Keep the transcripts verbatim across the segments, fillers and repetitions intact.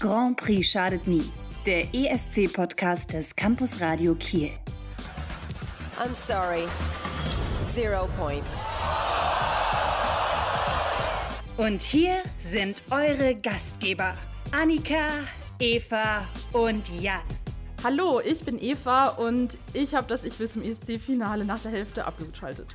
Grand Prix schadet nie. Der E S C-Podcast des Campus Radio Kiel. I'm sorry. Zero points. Und hier sind eure Gastgeber, Annika, Eva und Jan. Hallo, ich bin Eva und ich habe das Ich will zum E S C-Finale nach der Hälfte abgeschaltet.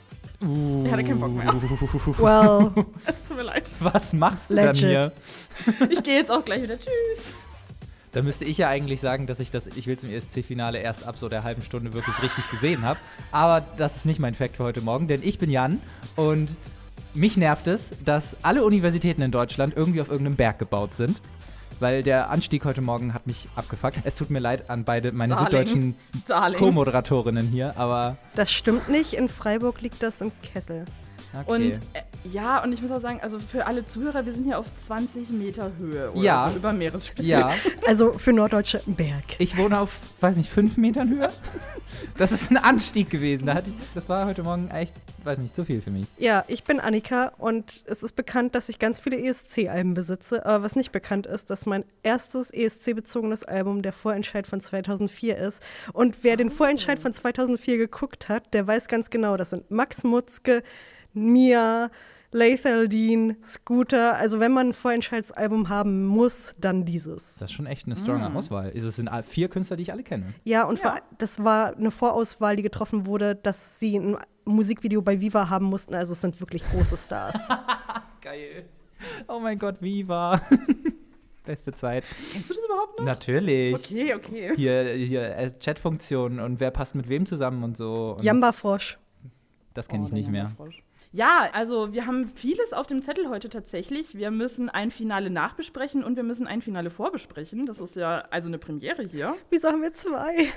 Uh, ich hatte keinen Bock mehr. Well, es tut mir leid. Was machst du Legit. dann hier? Ich gehe jetzt auch gleich wieder. Tschüss. Da müsste ich ja eigentlich sagen, dass ich das Ich will zum E S C-Finale erst ab so der halben Stunde wirklich richtig gesehen habe. Aber das ist nicht mein Fact für heute Morgen, denn ich bin Jan und mich nervt es, dass alle Universitäten in Deutschland irgendwie auf irgendeinem Berg gebaut sind. Weil der Anstieg heute Morgen hat mich abgefuckt. Es tut mir leid an beide meine Darling. süddeutschen Darling. Co-Moderatorinnen hier, aber das stimmt nicht. In Freiburg liegt das im Kessel. okay. Und äh, ja, und ich muss auch sagen, also für alle Zuhörer, wir sind hier auf zwanzig Meter Höhe oder Ja. so über Meeresspiegel. Ja, Also für Norddeutsche ein Berg. ich wohne auf, weiß nicht, fünf Metern Höhe. Das ist ein Anstieg gewesen. Da hatte ich, das war heute Morgen echt, weiß nicht, zu viel für mich. Ja, ich bin Annika und es ist bekannt, dass ich ganz viele E S C-Alben besitze. Aber was nicht bekannt ist, dass mein erstes E S C-bezogenes Album der Vorentscheid von zweitausendvier ist. Und wer den Vorentscheid von zweitausendvier geguckt hat, der weiß ganz genau, das sind Max Mutzke, Mia, Lethal Dean, Scooter. Also wenn man ein Vorentscheidsalbum haben muss, dann dieses. Das ist schon echt eine stronger Mm. Auswahl. Es sind all- vier Künstler, die ich alle kenne. Ja, und Ja. vor- das war eine Vorauswahl, die getroffen wurde, dass sie ein Musikvideo bei Viva haben mussten. Also es sind wirklich große Stars. Geil. Oh mein Gott, Viva. Beste Zeit. Kennst du das überhaupt noch? Natürlich. Okay, okay. Hier, hier äh, Chatfunktionen und wer passt mit wem zusammen und so. Und Jamba Frosch. das kenne ich Oh, nicht der mehr. Jammerfrosch. Ja, also wir haben vieles auf dem Zettel heute tatsächlich. Wir müssen ein Finale nachbesprechen und wir müssen ein Finale vorbesprechen. Das ist ja also eine Premiere hier. Wieso haben wir zwei?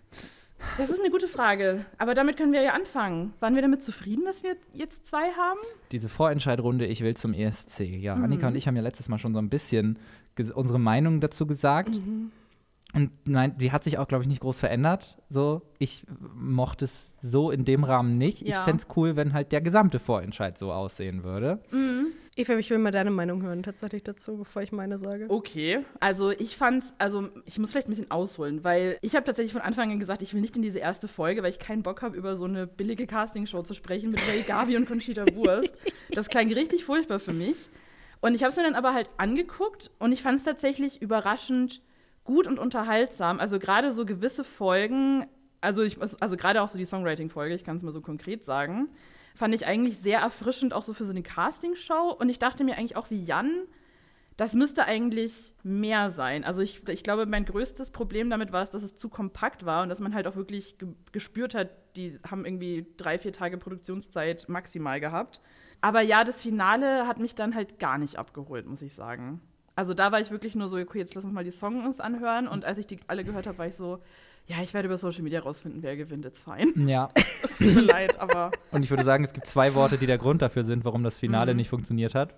Das ist eine gute Frage, aber damit können wir ja anfangen. Waren wir damit zufrieden, dass wir jetzt zwei haben? Diese Vorentscheidrunde, ich will zum E S C. Ja, Mhm. Annika und ich haben ja letztes Mal schon so ein bisschen ges- unsere Meinung dazu gesagt. Mhm. Und nein, die hat sich auch, glaube ich, nicht groß verändert. So, ich mochte es so in dem Rahmen nicht. Ich Ja. fände es cool, wenn halt der gesamte Vorentscheid so aussehen würde. Eva, ich will mal deine Meinung hören tatsächlich dazu, bevor ich meine sage. Okay, also ich fand's, also ich muss vielleicht ein bisschen ausholen, weil ich habe tatsächlich von Anfang an gesagt, ich will nicht in diese erste Folge, weil ich keinen Bock habe, über so eine billige Castingshow zu sprechen mit Ray Garvey und Conchita Wurst. Das klang richtig furchtbar für mich. Und ich habe es mir dann aber halt angeguckt und ich fand es tatsächlich überraschend gut und unterhaltsam. Also gerade so gewisse Folgen, also, ich, also gerade auch so die Songwriting-Folge, ich kann es mal so konkret sagen, fand ich eigentlich sehr erfrischend, auch so für so eine Castingshow. Und ich dachte mir eigentlich auch wie Jan, das müsste eigentlich mehr sein. Also ich, ich glaube, mein größtes Problem damit war es, dass es zu kompakt war und dass man halt auch wirklich ge- gespürt hat, die haben irgendwie drei, vier Tage Produktionszeit maximal gehabt. Aber ja, das Finale hat mich dann halt gar nicht abgeholt, muss ich sagen. Also da war ich wirklich nur so, okay, jetzt lass uns mal die Songs anhören. Und als ich die alle gehört habe, war ich so, ja, ich werde über Social Media rausfinden, wer gewinnt, jetzt fein. Ja. Es tut mir leid, aber Und ich würde sagen, es gibt zwei Worte, die der Grund dafür sind, warum das Finale Mhm. nicht funktioniert hat.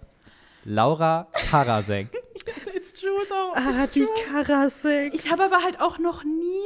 Laura Karasek. it's true though. Ah, die Karasek. Ich habe aber halt auch noch nie,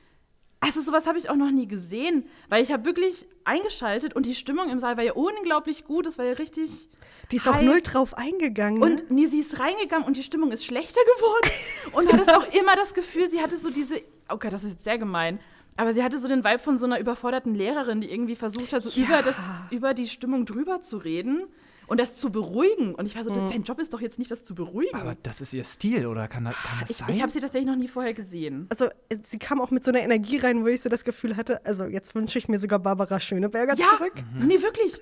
also sowas habe ich auch noch nie gesehen, weil ich habe wirklich eingeschaltet und die Stimmung im Saal war ja unglaublich gut, es war ja richtig Die ist auch Hi. null drauf eingegangen. Ne? und nee, sie ist reingegangen und die Stimmung ist schlechter geworden und hatte auch immer das Gefühl, sie hatte so diese, okay, das ist jetzt sehr gemein, aber sie hatte so den Vibe von so einer überforderten Lehrerin, die irgendwie versucht hat, so Ja. über, das, über die Stimmung drüber zu reden und das zu beruhigen. Und ich war so, Mhm. dein Job ist doch jetzt nicht, das zu beruhigen. Aber das ist ihr Stil, oder? Kann das, kann das ich sein? ich habe sie tatsächlich noch nie vorher gesehen. Also, äh, sie kam auch mit so einer Energie rein, wo ich so das Gefühl hatte, also jetzt wünsche ich mir sogar Barbara Schöneberger Ja, zurück. nee, wirklich.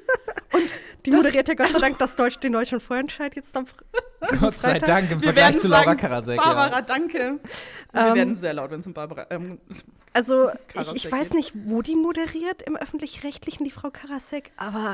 Die moderiert ja Gott sei Dank das Deutsch, den deutschen Vorentscheid jetzt am Fr- Gott sei Freitag. Dank im Wir Vergleich werden zu Laura sagen, Karasek. Barbara, Ja. danke. Wir Ähm, werden sehr laut, wenn es um Barbara. Ähm, Also, ich, Karasek ich weiß geht. nicht, wo die moderiert im Öffentlich-Rechtlichen, die Frau Karasek, aber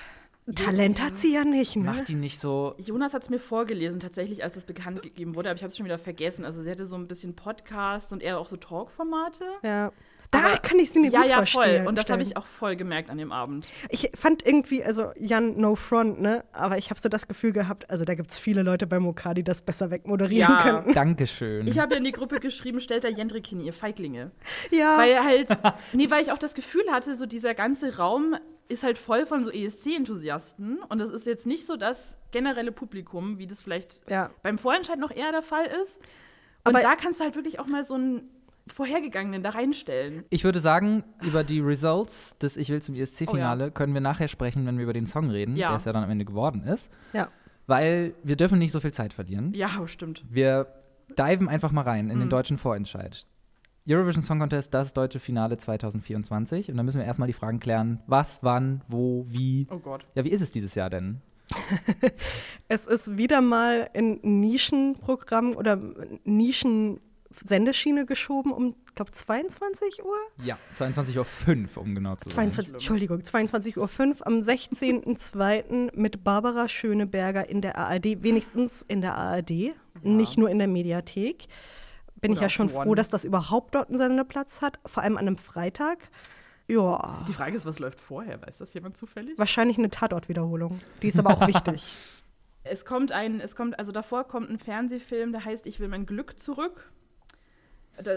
Talent hat sie ja nicht, ne? Macht die nicht so. Jonas hat es mir vorgelesen, tatsächlich, als es bekannt gegeben wurde, aber ich habe es schon wieder vergessen. Also, sie hatte so ein bisschen Podcast und eher auch so Talk-Formate. Ja. Da Aber- kann ich sie mir ja, gut ja, vorstellen. voll. Und das habe ich stellen. auch voll gemerkt an dem Abend. Ich fand irgendwie, also Jan, no front, ne? Aber ich habe so das Gefühl gehabt, also da gibt es viele Leute beim O K, die das besser wegmoderieren Ja. könnten. Dankeschön. Ich habe ja in die Gruppe geschrieben, stellt da Jendrik hin, ihr Feiglinge. Ja. Weil halt, nee, weil ich auch das Gefühl hatte, so dieser ganze Raum ist halt voll von so E S C-Enthusiasten. Und das ist jetzt nicht so das generelle Publikum, wie das vielleicht Ja. beim Vorentscheid noch eher der Fall ist. Und Aber- da kannst du halt wirklich auch mal so einen Vorhergegangenen da reinstellen. Ich würde sagen, über die Results des Ich will zum E S C-Finale Oh ja. können wir nachher sprechen, wenn wir über den Song reden, Ja. der es ja dann am Ende geworden ist. Ja. Weil wir dürfen nicht so viel Zeit verlieren. Ja, stimmt. Wir diven einfach mal rein in den Mhm. deutschen Vorentscheid. Eurovision Song Contest, das deutsche Finale zwanzig vierundzwanzig. Und dann müssen wir erstmal die Fragen klären, was, wann, wo, wie. Oh Gott. Ja, wie ist es dieses Jahr denn? Es ist wieder mal in Nischenprogramm oder Nischen-Sendeschiene geschoben um, ich glaube, zweiundzwanzig Uhr? Ja, zweiundzwanzig Uhr fünf, um genau zu sein. zweiundzwanzig, Entschuldigung, zweiundzwanzig Uhr fünf am sechzehnten zweiten mit Barbara Schöneberger in der A R D, wenigstens in der A R D, nicht nur in der Mediathek. Bin ich Oder ja auf schon One. froh, dass das überhaupt dort einen Sendeplatz hat, vor allem an einem Freitag. Ja, Die Frage ist, was läuft vorher? Weiß das jemand zufällig? wahrscheinlich eine Tatortwiederholung. Die ist aber auch wichtig. Es kommt ein, es kommt, also davor kommt ein Fernsehfilm, der heißt Ich will mein Glück zurück. Da,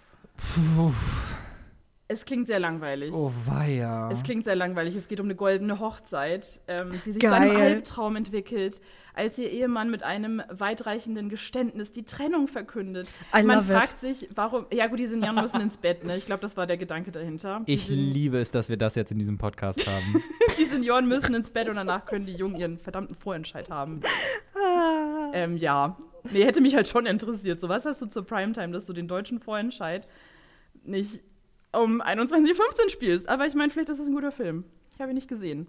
es klingt sehr langweilig. Oh weia. Es klingt sehr langweilig. Es geht um eine goldene Hochzeit, ähm, die sich Geil. zu einem Albtraum entwickelt, als ihr Ehemann mit einem weitreichenden Geständnis die Trennung verkündet. I Man love it. fragt sich, warum. Ja, gut, die Senioren müssen ins Bett, ne? Ich glaube, das war der Gedanke dahinter. Die Ich Sen- liebe es, dass wir das jetzt in diesem Podcast haben. Die Senioren müssen ins Bett und danach können die Jungen ihren verdammten Vorentscheid haben. ähm, ja. Nee, hätte mich halt schon interessiert. So, was hast du zur Primetime, dass du den deutschen Vorentscheid nicht um einundzwanzig Uhr fünfzehn spielst? Aber ich meine, vielleicht ist das ein guter Film. Ich habe ihn nicht gesehen.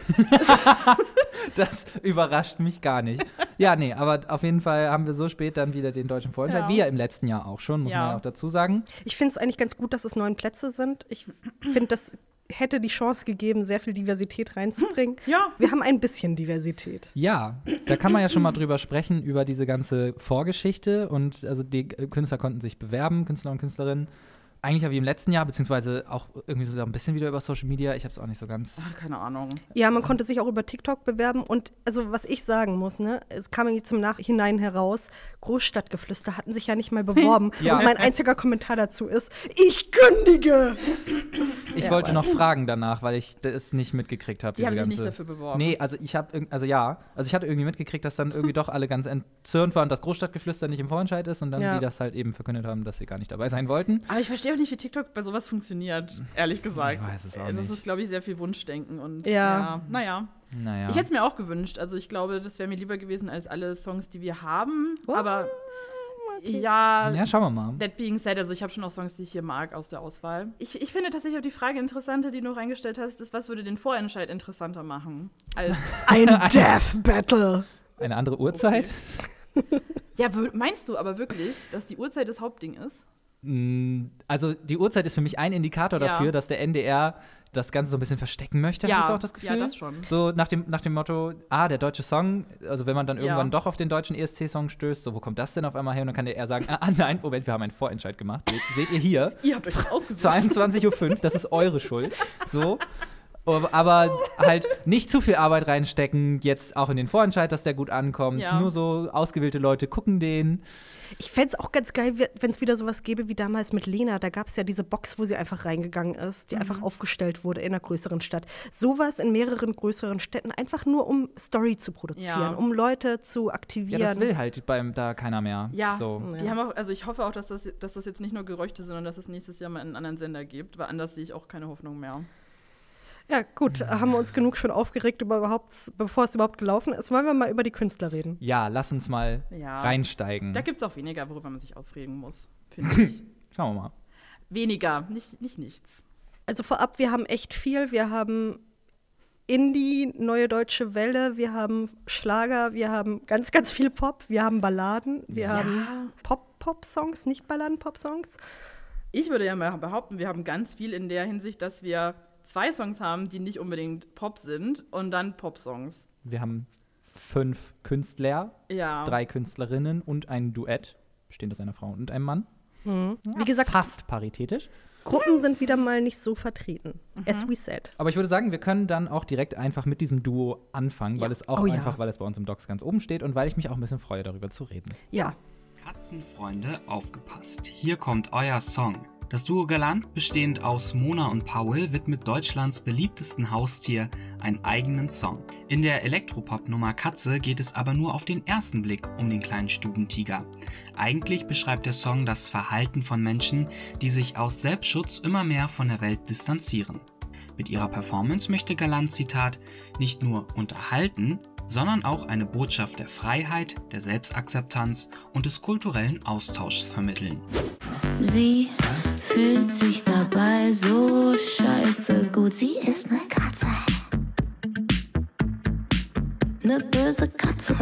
Das überrascht mich gar nicht. Ja, nee, aber auf jeden Fall haben wir so spät dann wieder den deutschen Vorentscheid, Ja. wie ja im letzten Jahr auch schon, muss Ja. man ja auch dazu sagen. Ich finde es eigentlich ganz gut, dass es neun Plätze sind. Ich finde, das hätte die Chance gegeben, sehr viel Diversität reinzubringen. Ja. Wir haben ein bisschen Diversität. Ja, da kann man ja schon mal drüber sprechen, über diese ganze Vorgeschichte. Und also die äh, Künstler konnten sich bewerben, Künstler und Künstlerinnen. Eigentlich ja wie im letzten Jahr, beziehungsweise auch irgendwie so ein bisschen wieder über Social Media. Ich habe es auch nicht so ganz. Ach, keine Ahnung. Ja, man konnte sich auch über TikTok bewerben. Und also, was ich sagen muss, ne, es kam jetzt zum Nachhinein heraus, Großstadtgeflüster hatten sich ja nicht mal beworben. Ja. Und mein einziger Kommentar dazu ist, ich kündige! Ich Ja, wollte aber- noch fragen danach, weil ich das nicht mitgekriegt habe. Die haben diese sich nicht ganze- dafür beworben. Nee, also ich habe, also ja, also ich hatte irgendwie mitgekriegt, dass dann irgendwie doch alle ganz entzürnt waren, dass Großstadtgeflüster nicht im Vorentscheid ist und dann Ja. die das halt eben verkündet haben, dass sie gar nicht dabei sein wollten. Aber ich verstehe auch nicht, wie TikTok bei sowas funktioniert, ehrlich gesagt. Ich weiß es auch das nicht. ist, glaube ich, sehr viel Wunschdenken. Und Ja. ja, naja. Naja. Ich hätte es mir auch gewünscht. Also ich glaube, das wäre mir lieber gewesen als alle Songs, die wir haben. Oh, Aber ja, ja, schauen wir mal. that being said, also ich habe schon auch Songs, die ich hier mag aus der Auswahl. Ich, ich finde tatsächlich auch die Frage interessanter, die du reingestellt hast, ist, was würde den Vorentscheid interessanter machen? Als, Ein Death Battle! Eine andere Uhrzeit? ja, wür- meinst du aber wirklich, dass die Uhrzeit das Hauptding ist? Mm, Also die Uhrzeit ist für mich ein Indikator Ja. dafür, dass der N D R das Ganze so ein bisschen verstecken möchte, Ja, habe ich so auch das Gefühl. ja, das schon. So nach dem, nach dem Motto, ah, der deutsche Song, also wenn man dann Ja. irgendwann doch auf den deutschen E S C-Song stößt, so, wo kommt das denn auf einmal her? Und dann kann der eher sagen, ah, nein, Moment, wir haben einen Vorentscheid gemacht. Seht, seht ihr hier, Ihr habt euch das ausgesucht. zweiundzwanzig Uhr fünf, das ist eure Schuld. So. Aber halt nicht zu viel Arbeit reinstecken, jetzt auch in den Vorentscheid, dass der gut ankommt. Ja. Nur so ausgewählte Leute gucken den. Ich fände es auch ganz geil, wenn es wieder sowas gäbe wie damals mit Lena. Da gab es ja diese Box, wo sie einfach reingegangen ist, die Mhm. einfach aufgestellt wurde in einer größeren Stadt. Sowas in mehreren größeren Städten, einfach nur um Story zu produzieren, Ja. um Leute zu Ja, aktivieren. das will halt beim, da keiner mehr. Ja, So. die haben auch, also ich hoffe auch, dass das, dass das jetzt nicht nur Gerüchte sind, sondern dass es nächstes Jahr mal einen anderen Sender gibt, weil anders sehe ich auch keine Hoffnung mehr. Ja, gut, haben wir uns genug schon aufgeregt, über überhaupt, bevor es überhaupt gelaufen ist. Wollen wir mal über die Künstler reden? Ja, lass uns mal Ja. reinsteigen. Da gibt es auch weniger, worüber man sich aufregen muss, finde ich. Schauen wir mal. Weniger, nicht, nicht nichts. Also vorab, wir haben echt viel. Wir haben Indie, Neue Deutsche Welle, wir haben Schlager, wir haben ganz, ganz viel Pop, wir haben Balladen, wir haben Pop-Pop-Songs, nicht Balladen-Pop-Songs. Ich würde ja mal behaupten, wir haben ganz viel in der Hinsicht, dass wir zwei Songs haben, die nicht unbedingt Pop sind und dann Pop-Songs. Wir haben fünf Künstler, Ja. drei Künstlerinnen und ein Duett, bestehend aus einer Frau und einem Mann. Wie gesagt, Fast paritätisch. Gruppen sind wieder mal nicht so vertreten, as we said. Aber ich würde sagen, wir können dann auch direkt einfach mit diesem Duo anfangen, weil es auch Oh ja. einfach, weil es bei uns im Docs ganz oben steht und weil ich mich auch ein bisschen freue, darüber zu reden. Ja, Katzenfreunde, aufgepasst. Hier kommt euer Song. Das Duo Galant, bestehend aus Mona und Paul, widmet Deutschlands beliebtesten Haustier einen eigenen Song. In der Elektropop-Nummer Katze geht es aber nur auf den ersten Blick um den kleinen Stubentiger. Eigentlich beschreibt der Song das Verhalten von Menschen, die sich aus Selbstschutz immer mehr von der Welt distanzieren. Mit ihrer Performance möchte Galant, Zitat, nicht nur unterhalten, sondern auch eine Botschaft der Freiheit, der Selbstakzeptanz und des kulturellen Austauschs vermitteln. Sie fühlt sich dabei so scheiße gut. Sie ist ne Katze. Ne böse Katze.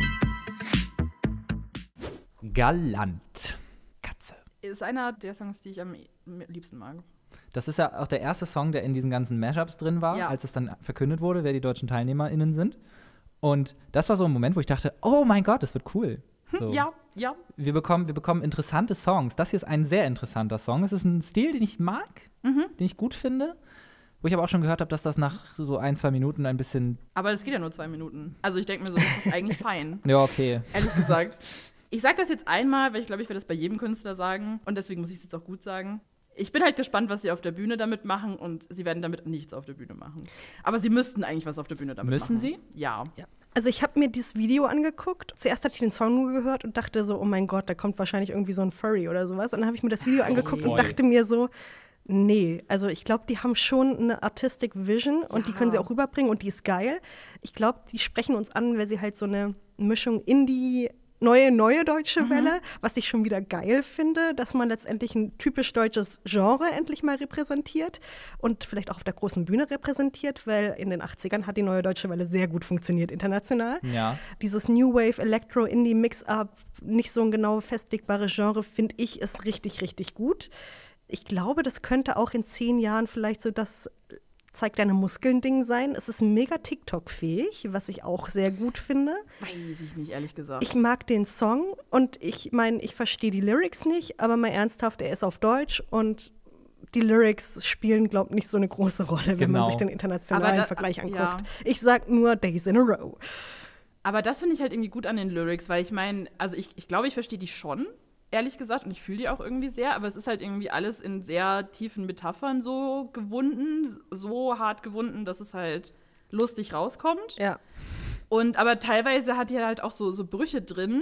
Galant. Katze. Ist einer der Songs, die ich am liebsten mag. Das ist ja auch der erste Song, der in diesen ganzen Mashups drin war, Ja. als es dann verkündet wurde, wer die deutschen TeilnehmerInnen sind. Und das war so ein Moment, wo ich dachte, oh mein Gott, das wird cool. So. Ja, ja. Wir bekommen, wir bekommen interessante Songs. Das hier ist ein sehr interessanter Song. Es ist ein Stil, den ich mag, Mhm. den ich gut finde. Wo ich aber auch schon gehört habe, dass das nach so ein, zwei Minuten ein bisschen. Aber das geht ja nur zwei Minuten. Also ich denke mir so, das ist eigentlich fein. Ja, okay. Ehrlich gesagt. Ich sag das jetzt einmal, weil ich glaube, ich werde das bei jedem Künstler sagen. Und deswegen muss ich es jetzt auch gut sagen. Ich bin halt gespannt, was sie auf der Bühne damit machen. Und sie werden damit nichts auf der Bühne machen. Aber sie müssten eigentlich was auf der Bühne damit Müssen machen. sie? Ja. Ja. Also ich habe mir dieses Video angeguckt. Zuerst hatte ich den Song nur gehört und dachte so, oh mein Gott, da kommt wahrscheinlich irgendwie so ein Furry oder sowas. Und dann habe ich mir das Video angeguckt boy. und dachte mir so, nee, also ich glaube, die haben schon eine Artistic Vision und die können sie auch rüberbringen und die ist geil. Ich glaube, die sprechen uns an, weil sie halt so eine Mischung Indie, neue, neue deutsche Welle, was ich schon wieder geil finde, dass man letztendlich ein typisch deutsches Genre endlich mal repräsentiert und vielleicht auch auf der großen Bühne repräsentiert, weil in den achtzigern hat die neue deutsche Welle sehr gut funktioniert international. Ja. Dieses New Wave, Electro, Indie, Mix-Up, nicht so ein genau festlegbares Genre, finde ich, ist richtig, richtig gut. Ich glaube, das könnte auch in zehn Jahren vielleicht so das Zeig deine Muskeln-Ding sein. Es ist mega TikTok-fähig, was ich auch sehr gut finde. Weiß ich nicht, ehrlich gesagt. Ich mag den Song und ich meine, ich verstehe die Lyrics nicht, aber mal ernsthaft, er ist auf Deutsch und die Lyrics spielen, glaube ich, nicht so eine große Rolle, wenn Genau. man sich den internationalen Aber da- Vergleich anguckt. ja. Ich sag nur Days in a Row. Aber das finde ich halt irgendwie gut an den Lyrics, weil ich meine, also ich, ich glaube, ich verstehe die schon, ehrlich gesagt, und ich fühle die auch irgendwie sehr, aber es ist halt irgendwie alles in sehr tiefen Metaphern so gewunden, so hart gewunden, dass es halt lustig rauskommt. Ja. Und aber teilweise hat die halt auch so, so Brüche drin,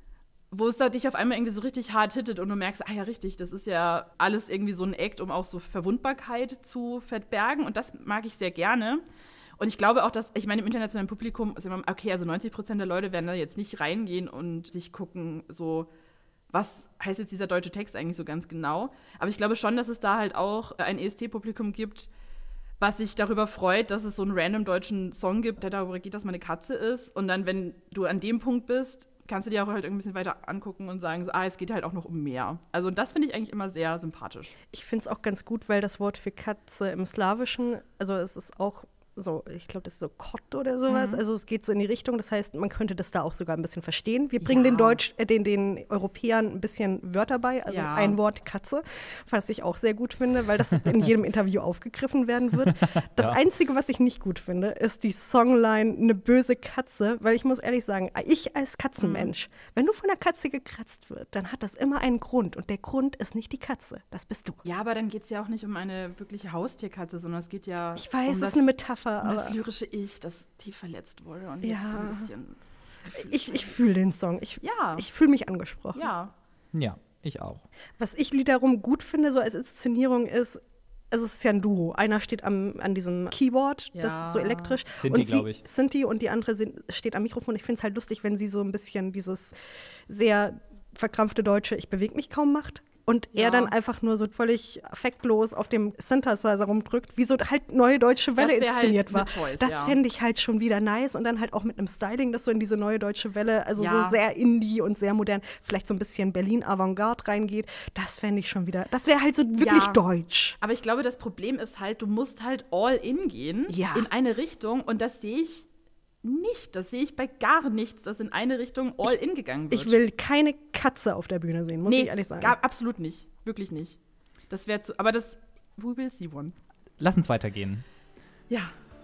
wo es halt dich auf einmal irgendwie so richtig hart hittet und du merkst, ah ja, richtig, das ist ja alles irgendwie so ein Act, um auch so Verwundbarkeit zu verbergen und das mag ich sehr gerne. Und ich glaube auch, dass, ich meine, im internationalen Publikum, ist immer, okay, also neunzig Prozent der Leute werden da jetzt nicht reingehen und sich gucken, so, was heißt jetzt dieser deutsche Text eigentlich so ganz genau. Aber ich glaube schon, dass es da halt auch ein E S T-Publikum gibt, was sich darüber freut, dass es so einen random deutschen Song gibt, der darüber geht, dass man eine Katze ist. Und dann, wenn du an dem Punkt bist, kannst du dir auch halt ein bisschen weiter angucken und sagen, so, ah, es geht halt auch noch um mehr. Also und das finde ich eigentlich immer sehr sympathisch. Ich finde es auch ganz gut, weil das Wort für Katze im Slawischen, also es ist auch so, ich glaube, das ist so Kott oder sowas. Mhm. Also es geht so in die Richtung. Das heißt, man könnte das da auch sogar ein bisschen verstehen. Wir bringen Ja. den Deutsch, äh, den, den Europäern ein bisschen Wörter bei, also Ja. ein Wort Katze, was ich auch sehr gut finde, weil das in jedem Interview aufgegriffen werden wird. Das Ja. Einzige, was ich nicht gut finde, ist die Songline "Eine böse Katze", weil ich muss ehrlich sagen, ich als Katzenmensch, Mhm. wenn du von einer Katze gekratzt wird, dann hat das immer einen Grund und der Grund ist nicht die Katze, das bist du. Ja, aber dann geht es ja auch nicht um eine wirkliche Haustierkatze, sondern es geht ja Ich weiß, um es das, ist eine Metapher, um das aber lyrische Ich, das tief verletzt wurde und Ja. jetzt so ein bisschen ich, ich fühle den Song. Ich, Ja. ich fühle mich angesprochen. Ja. Ja, ich auch. Was ich wiederum gut finde, so als Inszenierung, ist, also es ist ja ein Duo. Einer steht am, an diesem Keyboard, das Ja. ist so elektrisch. Sinti, und sie- glaub ich. Sinti und die andere sind, steht am Mikrofon. Ich finde es halt lustig, wenn sie so ein bisschen dieses sehr verkrampfte deutsche "Ich bewege mich kaum" macht. Und er Ja. dann einfach nur so völlig affektlos auf dem Synthesizer rumdrückt, wie so halt neue deutsche Welle Das wär halt inszeniert war. mit Choice, das ja. fände ich halt schon wieder nice. Und dann halt auch mit einem Styling, das so in diese neue deutsche Welle, also Ja. so sehr Indie und sehr modern, vielleicht so ein bisschen Berlin-Avantgarde reingeht. Das fände ich schon wieder, das wäre halt so wirklich Ja. deutsch. Aber ich glaube, das Problem ist halt, du musst halt all in gehen Ja. in eine Richtung und das sehe ich nicht. Das sehe ich bei gar nichts, dass in eine Richtung all in gegangen wird. Ich will keine Katze auf der Bühne sehen, muss nee, ich ehrlich sagen. Gar, absolut nicht. Wirklich nicht. Das wäre zu. Aber das. We will see one. Lass uns weitergehen. Ja.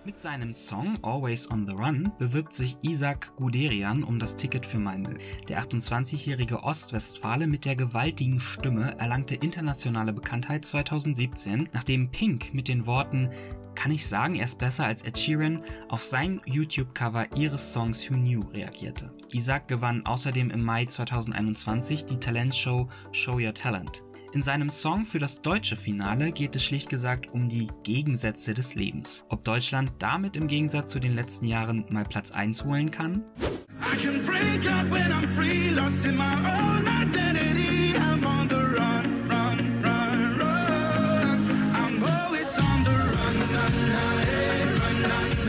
Mit seinem Song Always on the Run bewirbt sich Isaac Guderian um das Ticket für Malmö. Der achtundzwanzigjährige Ostwestfale mit der gewaltigen Stimme erlangte internationale Bekanntheit zweitausendsiebzehn, nachdem Pink mit den Worten „Kann ich sagen, er ist besser als Ed Sheeran?" auf sein YouTube-Cover ihres Songs Who Knew reagierte. Isaac gewann außerdem im Mai zweitausendeinundzwanzig die Talentshow Show Your Talent. In seinem Song für das deutsche Finale geht es schlicht gesagt um die Gegensätze des Lebens. Ob Deutschland damit im Gegensatz zu den letzten Jahren mal Platz eins holen kann? I can break out when I'm free, lost in my own identity. I'm on the run, run, run, run. I'm always on the run, run, run, run,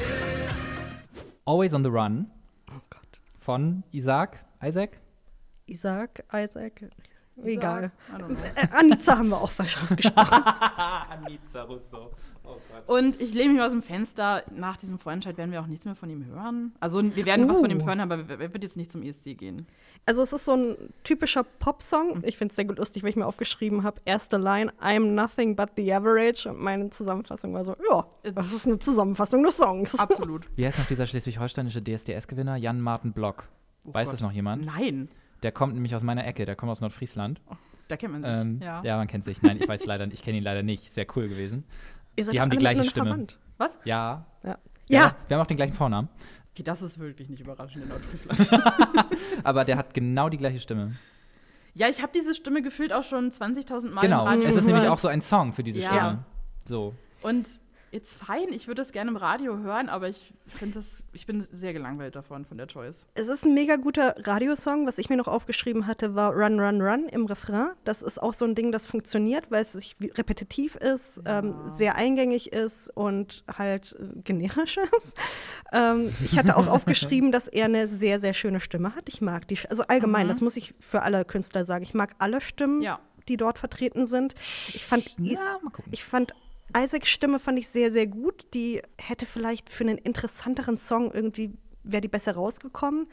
run. Always on the Run Oh Gott. von Isaac, Isaac? Isaac, Isaac, egal. I don't know. Äh, Anica haben wir auch falsch ausgesprochen. Anica Russo. Oh Gott. Und ich lehne mich mal aus dem Fenster. Nach diesem Vorentscheid werden wir auch nichts mehr von ihm hören. Also wir werden was von ihm Uh. hören, aber er wird jetzt nicht zum E S C gehen. Also es ist so ein typischer Pop-Song. Ich finde es sehr gut lustig, weil ich mir aufgeschrieben habe, erste Line, I'm nothing but the average. Und meine Zusammenfassung war so, ja, das ist eine Zusammenfassung des Songs. Absolut. Wie heißt noch dieser schleswig-holsteinische D S D S-Gewinner? Jan Martin Block. Weiß Gott. das noch jemand? Nein, Der kommt nämlich aus meiner Ecke, der kommt aus Nordfriesland. da kennt man sich. Ähm, ja. ja. man kennt sich. Nein, ich weiß leider nicht, ich kenne ihn leider nicht. Ist wäre cool gewesen. Ihr seid Die doch haben die alle gleiche miteinander Stimme. verwandt. Was? Ja. Ja. Ja. Ja. Wir haben auch den gleichen Vornamen. Okay, das ist wirklich nicht überraschend in Nordfriesland. Aber der hat genau die gleiche Stimme. Ja, ich habe diese Stimme gefühlt auch schon zwanzigtausend Mal Genau. im Radio Es ist gehört. nämlich auch so ein Song für diese Ja. Stimme. So. Und it's fine, ich würde das gerne im Radio hören, aber ich finde das, ich bin sehr gelangweilt davon, von der Choice. Es ist ein mega guter Radiosong. Was ich mir noch aufgeschrieben hatte, war Run, Run, Run im Refrain. Das ist auch so ein Ding, das funktioniert, weil es sich wie- repetitiv ist, ähm, sehr eingängig ist und halt äh, generisch ist. ähm, ich hatte auch aufgeschrieben, dass er eine sehr, sehr schöne Stimme hat. Ich mag die, Sch- also allgemein, Mhm. das muss ich für alle Künstler sagen. Ich mag alle Stimmen, Ja. die dort vertreten sind. Ich fand, Ja, mal gucken. ich fand Isaacs Stimme fand ich sehr, sehr gut. Die hätte vielleicht für einen interessanteren Song irgendwie, wäre die besser rausgekommen.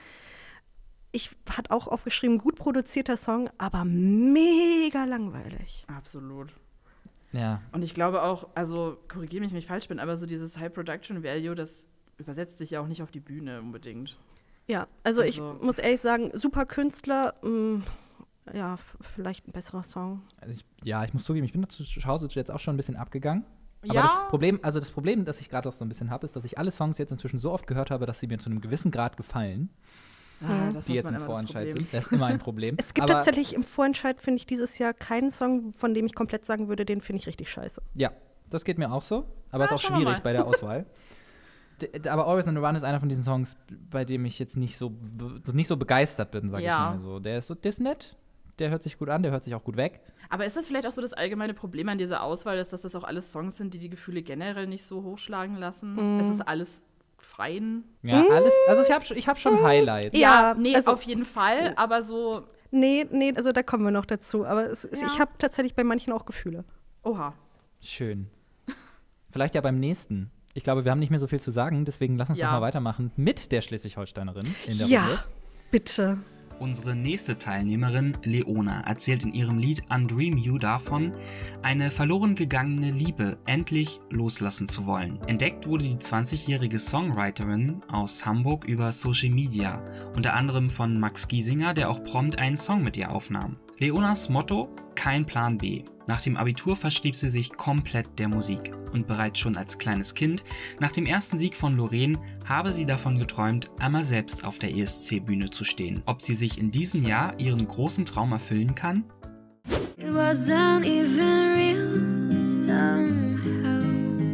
Ich hatte auch aufgeschrieben, gut produzierter Song, aber mega langweilig. Absolut. Ja. Und ich glaube auch, also korrigiere mich, wenn ich falsch bin, aber so dieses High Production Value, das übersetzt sich ja auch nicht auf die Bühne unbedingt. Ja, also, Also- ich muss ehrlich sagen, super Künstler, mh, ja, f- vielleicht ein besserer Song. Also ich, ja, ich muss zugeben, ich bin zu Hause jetzt auch schon ein bisschen abgegangen. Aber Ja. das Problem, also das Problem, das ich gerade auch so ein bisschen habe, ist, dass ich alle Songs jetzt inzwischen so oft gehört habe, dass sie mir zu einem gewissen Grad gefallen, Ah, das die ist jetzt man im immer das Vorentscheid Problem. sind. Das ist immer ein Problem. Es gibt Aber, tatsächlich im Vorentscheid, finde ich, dieses Jahr keinen Song, von dem ich komplett sagen würde, den finde ich richtig scheiße. Ja, das geht mir auch so. Aber es Ah, ist auch schauen wir schwierig mal. bei der Auswahl. D- d- Aber Always on the Run ist einer von diesen Songs, bei dem ich jetzt nicht so, be- nicht so begeistert bin, sag Ja. ich mal so. Der ist so, der ist nett, der hört sich gut an, der hört sich auch gut weg. Aber ist das vielleicht auch so das allgemeine Problem an dieser Auswahl, ist, dass das auch alles Songs sind, die die Gefühle generell nicht so hochschlagen lassen? Es ist alles fein. Ja, alles. Also ich habe ich hab schon Highlights. Ja, nee, also- auf jeden Fall, aber so, Nee, nee, also da kommen wir noch dazu. Aber es, es- Ja. ich habe tatsächlich bei manchen auch Gefühle. oha. Schön. Vielleicht ja beim nächsten. Ich glaube, wir haben nicht mehr so viel zu sagen, deswegen lass uns Ja. doch mal weitermachen mit der Schleswig-Holsteinerin in der Ja, Runde. bitte. Unsere nächste Teilnehmerin, Leona, erzählt in ihrem Lied Undream You davon, eine verloren gegangene Liebe endlich loslassen zu wollen. Entdeckt wurde die zwanzigjährige Songwriterin aus Hamburg über Social Media, unter anderem von Max Giesinger, der auch prompt einen Song mit ihr aufnahm. Leonas Motto: kein Plan B. Nach dem Abitur verschrieb sie sich komplett der Musik. Und bereits schon als kleines Kind, nach dem ersten Sieg von Loreen, habe sie davon geträumt, einmal selbst auf der E S C-Bühne zu stehen. Ob sie sich in diesem Jahr ihren großen Traum erfüllen kann? It wasn't even real somehow,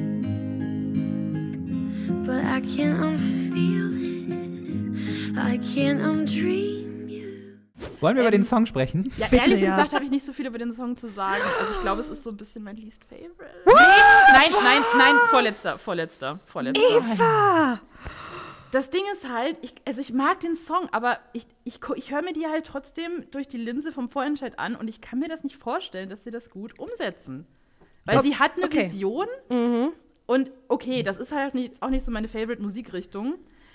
but I can't unfeel it. I can't undream you. Wollen wir über Ähm, den Song sprechen? Ja, Bitte, ehrlich ja. gesagt habe ich nicht so viel über den Song zu sagen. Also ich glaube, es ist so ein bisschen mein least favorite. Nee, nein, nein, nein, vorletzter, vorletzter, vorletzter. Eva! Das Ding ist halt, ich, also ich mag den Song, aber ich, ich, gu- ich höre mir die halt trotzdem durch die Linse vom Vorentscheid an und ich kann mir das nicht vorstellen, dass sie das gut umsetzen. Weil Das- sie hat eine okay. Vision Mhm. und okay, das ist halt nicht, auch nicht so meine Favorite-Musikrichtung,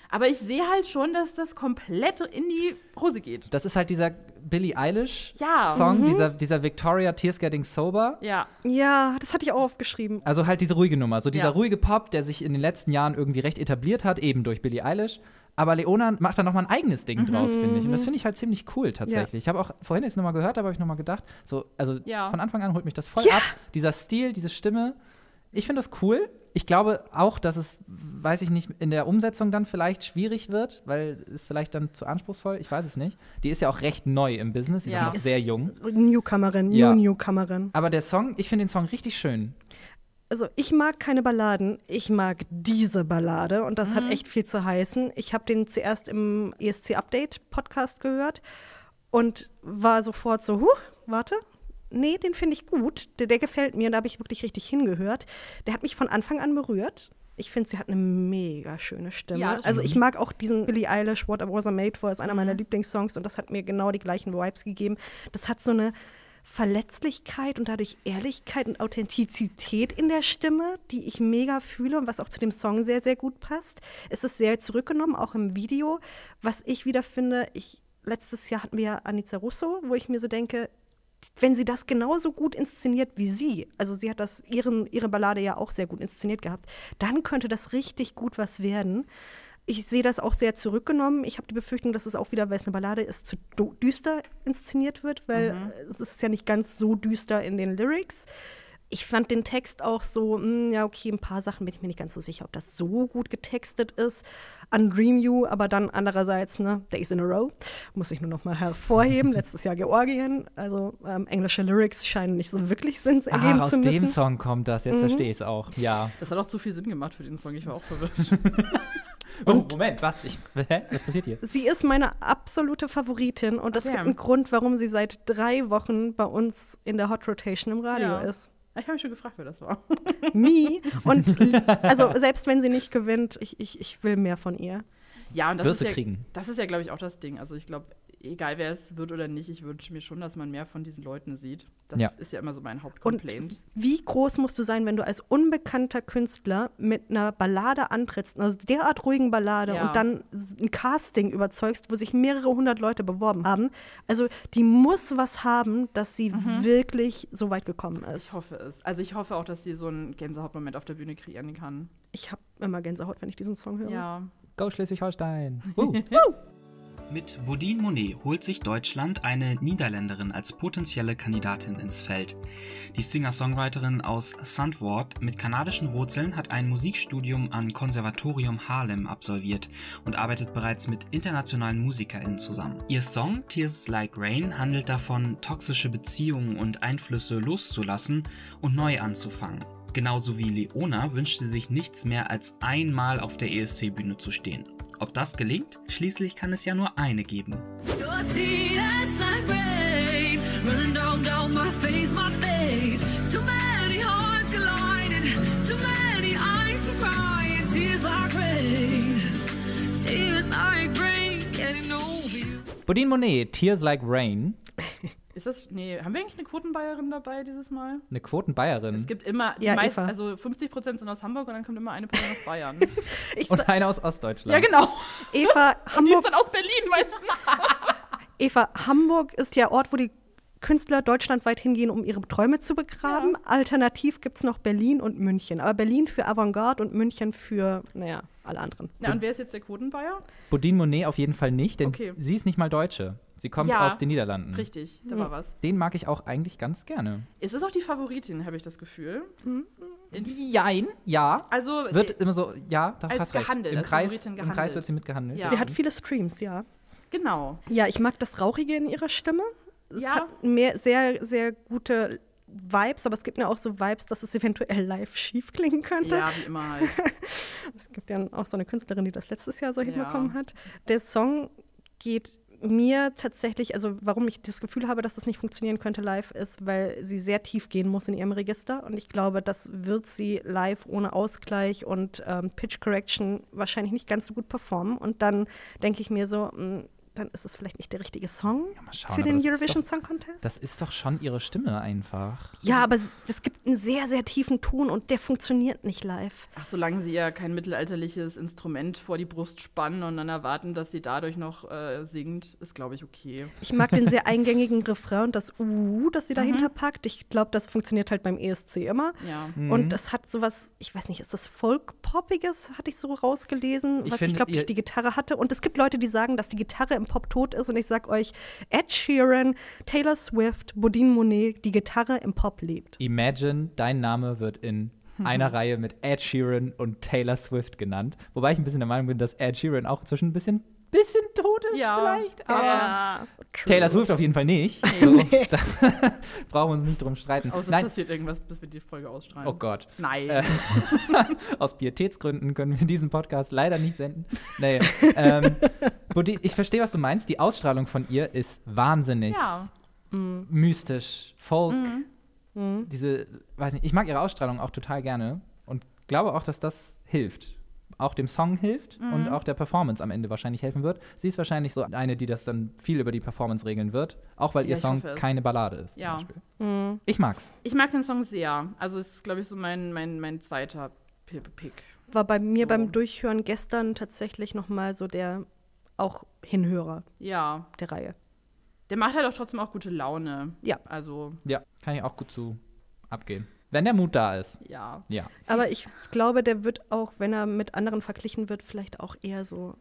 Aber ich sehe halt schon, dass das komplett in die Hose geht. Das ist halt dieser Billie Eilish-Song, Ja. Mhm. dieser, dieser Victoria Tears Getting Sober. Ja. Ja, das hatte ich auch aufgeschrieben. Also halt diese ruhige Nummer, so dieser Ja. ruhige Pop, der sich in den letzten Jahren irgendwie recht etabliert hat, eben durch Billie Eilish. Aber Leona macht da noch mal ein eigenes Ding draus, finde ich. Und das finde ich halt ziemlich cool tatsächlich. Ich habe auch vorhin jetzt noch mal gehört, aber habe ich noch mal gedacht, so, also Ja. von Anfang an holt mich das voll Ja. ab. Dieser Stil, diese Stimme. Ich finde das cool. Ich glaube auch, dass es, weiß ich nicht, in der Umsetzung dann vielleicht schwierig wird, weil es vielleicht dann zu anspruchsvoll, ich weiß es nicht. Die ist ja auch recht neu im Business, sie Ja. ist noch sehr jung. Newcomerin, Ja. New Newcomerin. Aber der Song, ich finde den Song richtig schön. Also ich mag keine Balladen, ich mag diese Ballade und das hat echt viel zu heißen. Ich habe den zuerst im E S C-Update-Podcast gehört und war sofort so, huh, warte, nee, den finde ich gut, der, der gefällt mir, da habe ich wirklich richtig hingehört. Der hat mich von Anfang an berührt. Ich finde, sie hat eine mega schöne Stimme. Ja, das also stimmt. ich mag auch diesen Billie Eilish, What I Was I Made For, ist einer meiner Lieblingssongs und das hat mir genau die gleichen Vibes gegeben. Das hat so eine Verletzlichkeit und dadurch Ehrlichkeit und Authentizität in der Stimme, die ich mega fühle und was auch zu dem Song sehr, sehr gut passt. Es ist sehr zurückgenommen, auch im Video. Was ich wieder finde, ich, letztes Jahr hatten wir ja Anica Russo, wo ich mir so denke, wenn sie das genauso gut inszeniert wie sie, also sie hat das ihren, ihre Ballade ja auch sehr gut inszeniert gehabt, dann könnte das richtig gut was werden. Ich sehe das auch sehr zurückgenommen. Ich habe die Befürchtung, dass es auch wieder, weil es eine Ballade ist, zu do- düster inszeniert wird, weil Mhm. es ist ja nicht ganz so düster in den Lyrics. Ich fand den Text auch so, mh, ja okay, ein paar Sachen bin ich mir nicht ganz so sicher, ob das so gut getextet ist an Dream You, aber dann andererseits, ne, Days in a Row, muss ich nur noch mal hervorheben, letztes Jahr Georgien, also ähm, englische Lyrics scheinen nicht so wirklich Sinn ergeben Ah, aus zu müssen. dem Song kommt das, jetzt Mhm. verstehe ich es auch, ja. Das hat auch zu viel Sinn gemacht für den Song, ich war auch verwirrt. Oh, Moment, was? Ich, hä? Was passiert hier? Sie ist meine absolute Favoritin und es Okay. gibt einen Grund, warum sie seit drei Wochen bei uns in der Hot Rotation im Radio Ja. ist. Ich habe mich schon gefragt, wer das war. Me. Und also selbst wenn sie nicht gewinnt, ich, ich, ich will mehr von ihr. Ja, und das Wirst ist du ja, kriegen. das ist ja, glaube ich, auch das Ding. Also ich glaube, egal wer es wird oder nicht, ich wünsche mir schon, dass man mehr von diesen Leuten sieht. Das Ja. ist ja immer so mein Und Hauptcomplaint. wie groß musst du sein, wenn du als unbekannter Künstler mit einer Ballade antrittst, also derart ruhigen Ballade Ja. und dann ein Casting überzeugst, wo sich mehrere hundert Leute beworben haben. Also die muss was haben, dass sie wirklich so weit gekommen ist. Ich hoffe es. Also ich hoffe auch, dass sie so einen Gänsehautmoment auf der Bühne kreieren kann. Ich habe immer Gänsehaut, wenn ich diesen Song höre. Ja. Go Schleswig-Holstein. Uh. Mit Bodine Monet holt sich Deutschland eine Niederländerin als potenzielle Kandidatin ins Feld. Die Singer-Songwriterin aus Zandvoort mit kanadischen Wurzeln hat ein Musikstudium am Konservatorium Haarlem absolviert und arbeitet bereits mit internationalen MusikerInnen zusammen. Ihr Song Tears Like Rain handelt davon, toxische Beziehungen und Einflüsse loszulassen und neu anzufangen. Genauso wie Leona wünscht sie sich nichts mehr als einmal auf der E S C-Bühne zu stehen. Ob das gelingt? Schließlich kann es ja nur eine geben. Your tears like rain, running down, down my face, my face. Too many hearts colliding, too many eyes to cry. And tears like rain, tears like rain, getting over you. Bodine Monet, Tears Like Rain. Ist das, nee, haben wir eigentlich eine Quotenbayerin dabei dieses Mal? Eine Quotenbayerin. Es gibt immer, die Ja, meisten, Eva. also fünfzig Prozent sind aus Hamburg und dann kommt immer eine Person aus Bayern. Ich Und sa- eine aus Ostdeutschland. Ja, genau. Eva, Die ist Hamburg, dann aus Berlin meistens. Eva, Hamburg ist der Ort, wo die Künstler deutschlandweit hingehen, um ihre Träume zu begraben. Ja. Alternativ gibt es noch Berlin und München. Aber Berlin für Avantgarde und München für, naja, alle anderen. Ja, und wer ist jetzt der Quotenbayer? Bodine Monet auf jeden Fall nicht, denn Okay. sie ist nicht mal Deutsche. Sie kommt Ja. aus den Niederlanden. Richtig, da war was. Den mag ich auch eigentlich ganz gerne. Es ist auch die Favoritin, habe ich das Gefühl. Jein, ja. Also, Wird äh, immer so, ja, doch, als hast recht. gehandelt, Im als Kreis, Favoritin Im gehandelt. Kreis wird sie mitgehandelt. Ja. Sie hat viele Streams, ja. genau. Ja, ich mag das Rauchige in ihrer Stimme. Es Ja. hat mehr, sehr, sehr gute Vibes, aber es gibt ja auch so Vibes, dass es eventuell live schief klingen könnte. Ja, wie immer halt. Es gibt ja auch so eine Künstlerin, die das letztes Jahr so Ja. hinbekommen hat. Der Song geht mir tatsächlich, also warum ich das Gefühl habe, dass das nicht funktionieren könnte live, ist, weil sie sehr tief gehen muss in ihrem Register. Und ich glaube, das wird sie live ohne Ausgleich und ähm, Pitch Correction wahrscheinlich nicht ganz so gut performen. Und dann denke ich mir so, mh, dann ist es vielleicht nicht der richtige Song mal schauen, für aber den das ist Eurovision doch- Song Contest. Das ist doch schon ihre Stimme einfach. Ja, aber es, es gibt einen sehr, sehr tiefen Ton und der funktioniert nicht live. Ach, solange sie ja kein mittelalterliches Instrument vor die Brust spannen und dann erwarten, dass sie dadurch noch äh, singt, ist, glaube ich, okay. Ich mag den sehr eingängigen Refrain und das Uh, das sie dahinter packt. Ich glaube, das funktioniert halt beim E S C immer. Ja. Und das hat sowas, ich weiß nicht, ist das Folk-Poppiges, hatte ich so rausgelesen, Ich was finde, ich glaube, ihr- durch die Gitarre hatte. Und es gibt Leute, die sagen, dass die Gitarre im Pop tot ist. Und ich sag euch, Ed Sheeran, Taylor Swift, Bodine Monet, die Gitarre im Pop lebt. Imagine, dein Name wird in einer Reihe mit Ed Sheeran und Taylor Swift genannt. Wobei ich ein bisschen der Meinung bin, dass Ed Sheeran auch zwischen ein bisschen, bisschen tot ist Ja. vielleicht. Aber Ja, Taylor Swift auf jeden Fall nicht. So, da brauchen wir uns nicht drum streiten. Außer es Nein. passiert irgendwas, bis wir die Folge ausstrahlen. Oh Gott. Nein. Äh, Aus Pietätsgründen können wir diesen Podcast leider nicht senden. Nee. ähm, Bodine, ich verstehe, was du meinst. Die Ausstrahlung von ihr ist wahnsinnig Ja. mystisch, Folk. Mhm. Diese, weiß nicht, ich mag ihre Ausstrahlung auch total gerne und glaube auch, dass das hilft. Auch dem Song hilft Mhm. und auch der Performance am Ende wahrscheinlich helfen wird. Sie ist wahrscheinlich so eine, die das dann viel über die Performance regeln wird, auch weil Ja, ihr ich Song hoffe es. keine Ballade ist. Zum Ja. Beispiel. Mhm. Ich mag's. Ich mag den Song sehr. Also es ist, glaube ich, so mein, mein, mein zweiter P- Pick. War bei mir So. beim Durchhören gestern tatsächlich noch mal so der auch Hinhörer Ja. der Reihe. Der macht halt auch trotzdem auch gute Laune. Ja. Also, Ja, kann ich auch gut zu abgehen. Wenn der Mut da ist. ja. Ja. Aber ich glaube, der wird auch, wenn er mit anderen verglichen wird, vielleicht auch eher so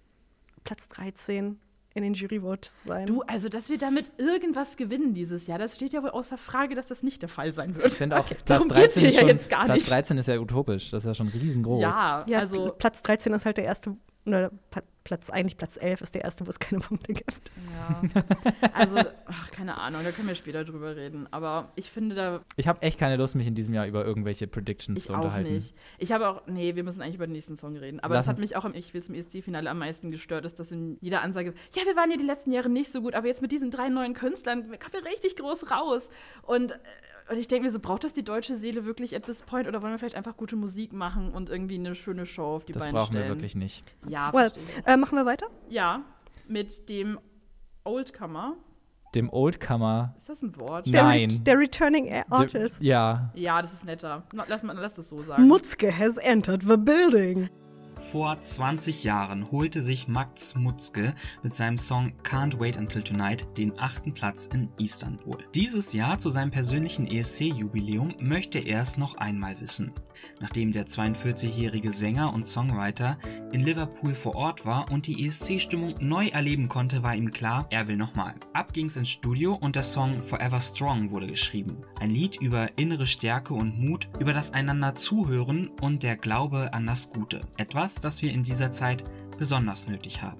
Platz dreizehn in den Juryvotes sein. Du, also, dass wir damit irgendwas gewinnen dieses Jahr, das steht ja wohl außer Frage, dass das nicht der Fall sein wird. Ich finde auch, Platz darum geht's dreizehn, hier ist ja schon, jetzt gar Platz nicht. dreizehn ist ja utopisch. Das ist ja schon riesengroß. Ja, ja, also, Platz dreizehn ist halt der erste, oder Pa- Platz, eigentlich Platz elf ist der erste, wo es keine Punkte gibt. ja. Also, ach, keine Ahnung, da können wir später drüber reden. Aber ich finde da Ich habe echt keine Lust, mich in diesem Jahr über irgendwelche Predictions ich zu auch unterhalten. nicht. Ich habe auch, nee, wir müssen eigentlich über den nächsten Song reden. Aber Lass das hat uns- mich auch im Ich will zum E S C-Finale am meisten gestört, ist, dass in jeder Ansage, ja, wir waren ja die letzten Jahre nicht so gut, aber jetzt mit diesen drei neuen Künstlern kommen wir richtig groß raus. Und, äh, und ich denke mir so, braucht das die deutsche Seele wirklich at this point oder wollen wir vielleicht einfach gute Musik machen und irgendwie eine schöne Show auf die Das Beine brauchen stellen? wir wirklich nicht. Ja, Well, verstehe ich. äh, machen wir weiter? Ja, mit dem Oldcomer. Dem Oldcomer. Ist das ein Wort? Der, Nein. Re der Returning Artist. De- ja. Ja, das ist netter. Na, Lass, mal, lass das so sagen. Mutzke has entered the building. Vor zwanzig Jahren holte sich Max Mutzke mit seinem Song Can't Wait Until Tonight den achten Platz in Istanbul. Dieses Jahr zu seinem persönlichen E S C-Jubiläum möchte er es noch einmal wissen. Nachdem der zweiundvierzigjährige Sänger und Songwriter in Liverpool vor Ort war und die E S C-Stimmung neu erleben konnte, war ihm klar, er will nochmal. Ab ging's ins Studio und der Song Forever Strong wurde geschrieben. Ein Lied über innere Stärke und Mut, über das einander zuhören und der Glaube an das Gute. Etwas, das wir in dieser Zeit besonders nötig haben.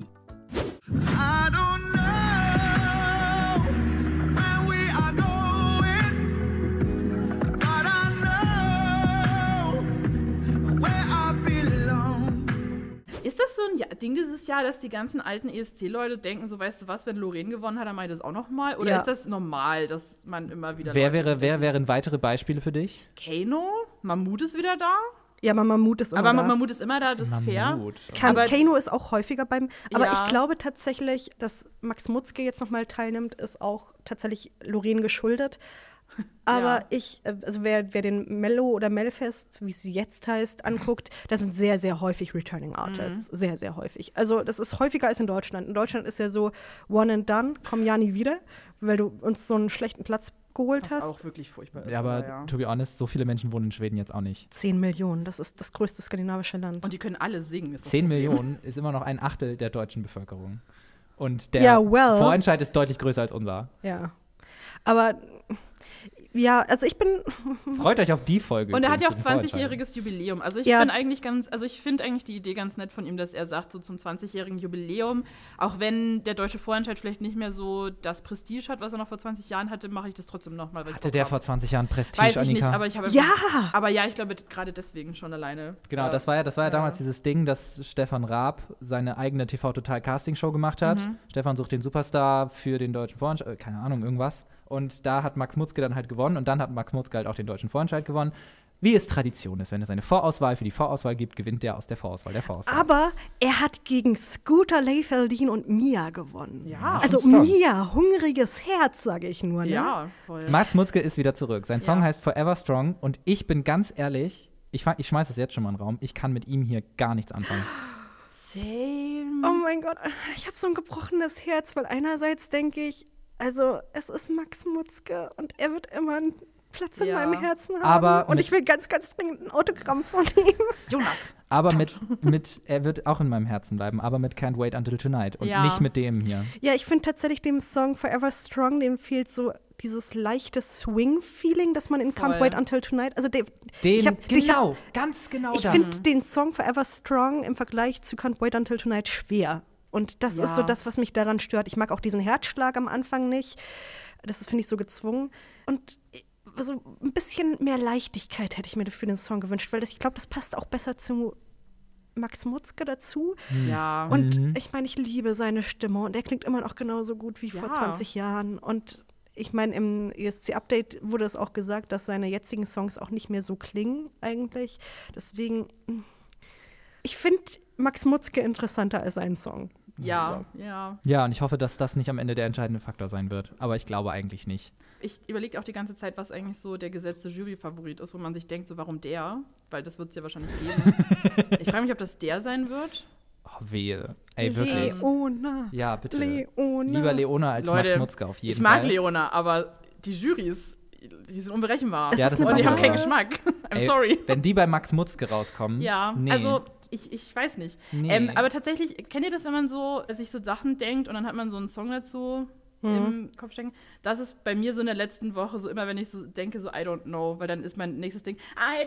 I don't know where we are going, but I know where I belong. Ist das so ein Ja- Ding dieses Jahr, dass die ganzen alten E S C-Leute denken, so weißt du was, wenn Loreen gewonnen hat, dann mache ich das auch noch mal? Oder Ja. ist das normal, dass man immer wieder Wer, Leute wäre, wer sieht? wären weitere Beispiele für dich? Kano? Mammut ist wieder da? Ja, Mama Mut ist immer Aber da. Mammut ist immer da, das ist fair. Mammut. Kan aber- Kano ist auch häufiger beim. Aber Ja. ich glaube tatsächlich, dass Max Mutzke jetzt nochmal teilnimmt, ist auch tatsächlich Loreen geschuldet. Aber Ja. ich, äh, also wer, wer den Mello oder Melfest, wie es jetzt heißt, anguckt, da sind sehr, sehr häufig Returning Artists. Mhm. Sehr, sehr häufig. Also das ist häufiger als in Deutschland. In Deutschland ist ja so One and Done, komm ja nie wieder, weil du uns so einen schlechten Platz geholt Was hast. auch wirklich furchtbar ist. Ja, aber ja. to be honest, so viele Menschen wohnen in Schweden jetzt auch nicht. Zehn Millionen, das ist das größte skandinavische Land. Und die können alle singen. Ist das Zehn Problem. Millionen ist immer noch ein Achtel der deutschen Bevölkerung. Und der Ja, well. Vorentscheid ist deutlich größer als unser. Ja. Aber ja, also ich bin. Freut euch auf die Folge. Und er hat ja auch übrigens, den Vorentscheid. zwanzigjähriges Jubiläum. Also ich Ja. bin eigentlich ganz, also ich finde eigentlich die Idee ganz nett von ihm, dass er sagt, so zum zwanzigjährigen Jubiläum, auch wenn der deutsche Vorentscheid vielleicht nicht mehr so das Prestige hat, was er noch vor zwanzig Jahren hatte, mache ich das trotzdem nochmal. Hatte der vor zwanzig Jahren Prestige, Weiß ich Annika? nicht, aber ich habe. Ja! Aber ja, ich glaube gerade deswegen schon alleine. Genau, Da- das war ja, das war ja, ja. damals dieses Ding, dass Stefan Raab seine eigene T V-Total-Casting-Show gemacht hat. Mhm. Stefan sucht den Superstar für den deutschen Vorentscheid, äh, keine Ahnung, irgendwas. Und da hat Max Mutzke dann halt gewonnen und dann hat Max Mutzke halt auch den deutschen Vorentscheid gewonnen. wie es Tradition ist. Wenn es eine Vorauswahl für die Vorauswahl gibt, gewinnt der aus der Vorauswahl der Vorauswahl. Aber er hat gegen Scooter Leithaldine und Mia gewonnen. Ja. Also strong. Mia, hungriges Herz, sage ich nur. Ne? Ja, voll. Max Mutzke ist wieder zurück. Sein Song Ja. heißt Forever Strong und ich bin ganz ehrlich, ich, fa- ich schmeiß das jetzt schon mal in den Raum, ich kann mit ihm hier gar nichts anfangen. Same. Oh mein Gott, ich habe so ein gebrochenes Herz, weil einerseits denke ich, also es ist Max Mutzke und er wird immer einen Platz in Ja. meinem Herzen haben. Aber und mit- ich will ganz, ganz dringend ein Autogramm von ihm. Jonas. Aber mit, mit, er wird auch in meinem Herzen bleiben, aber mit Can't Wait Until Tonight und Ja. nicht mit dem hier. Ja, ich finde tatsächlich dem Song Forever Strong, dem fehlt so dieses leichte Swing-Feeling, das man in Can't Voll. Wait Until Tonight, also der, Den, ich hab, ich hab, genau, ganz genau Ich das. finde den Song Forever Strong im Vergleich zu Can't Wait Until Tonight schwer. Und das Ja. ist so das, was mich daran stört. Ich mag auch diesen Herzschlag am Anfang nicht. Das ist, finde ich, so gezwungen. Und so ein bisschen mehr Leichtigkeit hätte ich mir für den Song gewünscht, weil das, ich glaube, das passt auch besser zu Max Mutzke dazu. Ja. Und Mhm. ich meine, ich liebe seine Stimme und er klingt immer noch genauso gut wie vor Ja. zwanzig Jahren. Und ich meine, im E S C-Update wurde es auch gesagt, dass seine jetzigen Songs auch nicht mehr so klingen eigentlich. Deswegen, mh, ich finde Max Mutzke interessanter als einen Song. Ja, ja. Ja, und ich hoffe, dass das nicht am Ende der entscheidende Faktor sein wird. Aber ich glaube eigentlich nicht. Ich überlege auch die ganze Zeit, was eigentlich so der gesetzte Jury-Favorit ist, wo man sich denkt, so warum der? Weil das wird es ja wahrscheinlich geben. Ich frage mich, ob das der sein wird. Oh, wehe. Ey, wirklich. Leona. Ja, bitte. Leona. Lieber Leona als Leute, Max Mutzke auf jeden ich mag Fall. Leona, aber die Jurys, die sind unberechenbar. Ja, das ist Und die auch haben wahr. keinen Geschmack. I'm Ey, sorry. Wenn die bei Max Mutzke rauskommen. Ja, nee. also ich, ich weiß nicht. Nee. Ähm, aber tatsächlich, kennt ihr das, wenn man so sich so Sachen denkt und dann hat man so einen Song dazu im Kopf stecken? Das ist bei mir so in der letzten Woche so immer, wenn ich so denke, so I don't know, weil dann ist mein nächstes Ding I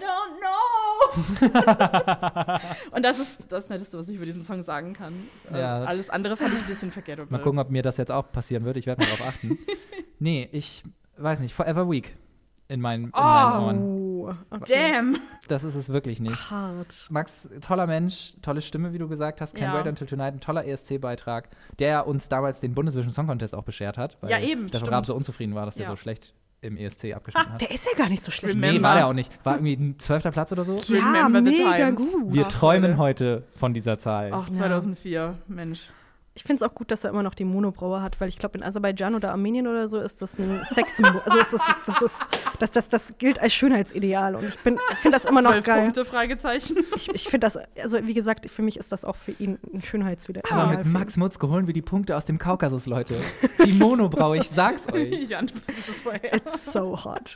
don't know. Und das ist das Netteste, was ich über diesen Song sagen kann. Ja. Äh, alles andere fand ich ein bisschen forgettable. Mal gucken, ob mir das jetzt auch passieren wird. Ich werde mal darauf achten. Nee, ich weiß nicht. Forever Weak in, mein, in Oh. meinen Ohren. Oh, okay. Damn. Das ist es wirklich nicht. Hart. Max, toller Mensch, tolle Stimme, wie du gesagt hast. Can't Ja. Wait Until Tonight, ein toller E S C-Beitrag, der uns damals den Bundesvision Song Contest auch beschert hat. Weil Ja, eben, der stimmt. Raab so unzufrieden war, dass der Ja. so schlecht im E S C abgeschnitten hat. Der ist ja gar nicht so schlecht. Remember. Nee, war der auch nicht. War irgendwie ein zwölfter Platz oder so. Ja, Remember the mega times. gut. Wir Ach, träumen Leute. heute von dieser Zahl. Ach, zweitausendvier, Mensch. Ich finde es auch gut, dass er immer noch die Monobraue hat, weil ich glaube, in Aserbaidschan oder Armenien oder so ist das ein Sexsymbol. Also ist das, das, ist, das, das, das gilt als Schönheitsideal. Und ich, bin- ich finde das immer noch Zwölf geil. Punkte, Fragezeichen. Ich, ich finde das, also wie gesagt, für mich ist das auch für ihn ein Schönheitsideal. Aber mit für ihn. Max Mutzke holen wir die Punkte aus dem Kaukasus, Leute. Die Monobraue, ich sag's euch. Jan, was ist das vorher? It's so hot.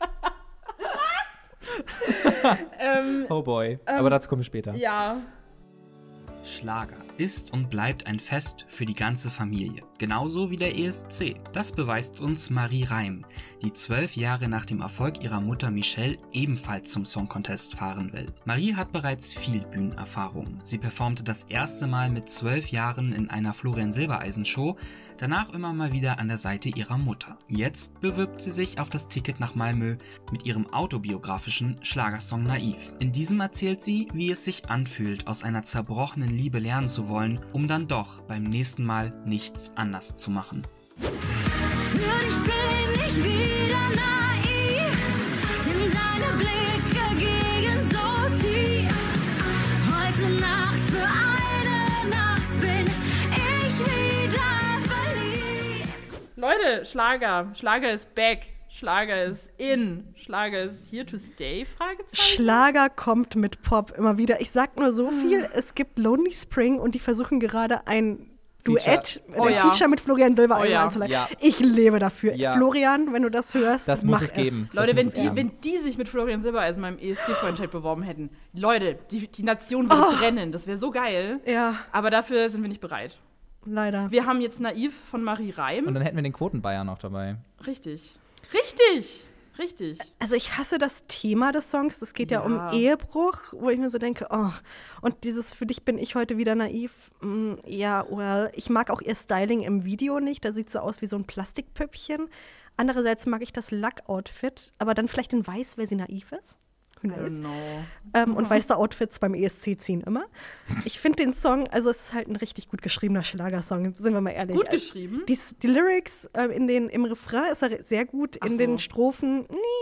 ähm, Oh boy. Aber dazu kommen wir später. ja. Schlager ist und bleibt ein Fest für die ganze Familie, genauso wie der E S C. Das beweist uns Marie Reim, die zwölf Jahre nach dem Erfolg ihrer Mutter Michelle ebenfalls zum Song Contest fahren will. Marie hat bereits viel Bühnenerfahrung. Sie performte das erste Mal mit zwölf Jahren in einer Florian Silbereisen Show, danach immer mal wieder an der Seite ihrer Mutter. Jetzt bewirbt sie sich auf das Ticket nach Malmö mit ihrem autobiografischen Schlagersong Naiv. In diesem erzählt sie, wie es sich anfühlt, aus einer zerbrochenen Liebe lernen zu wollen, um dann doch beim nächsten Mal nichts anders zu machen. Für dich bin ich wieder naiv, denn deine Blicke gehen so tief. Heute Nacht für eine Nacht bin ich wieder verliebt. Leute, Schlager. Schlager ist back. Schlager ist in. Schlager ist here to stay? Fragezeichen. Schlager kommt mit Pop immer wieder. Ich sag nur so viel, es gibt Lonely Spring und die versuchen gerade ein Duett, Feature. Oh ein ja. Feature mit Florian Silbereisen Oh ja. einzuleiten. Ja. Ich lebe dafür. Ja. Florian, wenn du das hörst, Das muss mach es geben. Leute, Das wenn muss es die, geben. wenn die sich mit Florian Silbereisen beim E S C-Vorentscheid beworben hätten, Leute, die, die Nation würde brennen. Das wäre so geil. Ja, Aber dafür sind wir nicht bereit. leider. Wir haben jetzt Naiv von Marie Reim. Und dann hätten wir den Quoten-Bayer noch dabei. Richtig. Richtig. Richtig. Also ich hasse das Thema des Songs. Das geht ja, Ja. um Ehebruch, wo ich mir so denke, oh, und dieses für dich bin ich heute wieder naiv. Mm, ja, well, ich mag auch ihr Styling im Video nicht. Da sieht so aus wie so ein Plastikpüppchen. Andererseits mag ich das Lack-Outfit, aber dann vielleicht in weiß, weil sie naiv ist. Who I knows? don't know. Ähm, und weiße Outfits beim E S C ziehen immer. Ich finde den Song, also es ist halt ein richtig gut geschriebener Schlagersong, sind wir mal ehrlich. Gut Also, geschrieben. Die, die Lyrics äh, in den, im Refrain ist er sehr gut, in Ach so. den Strophen, nee,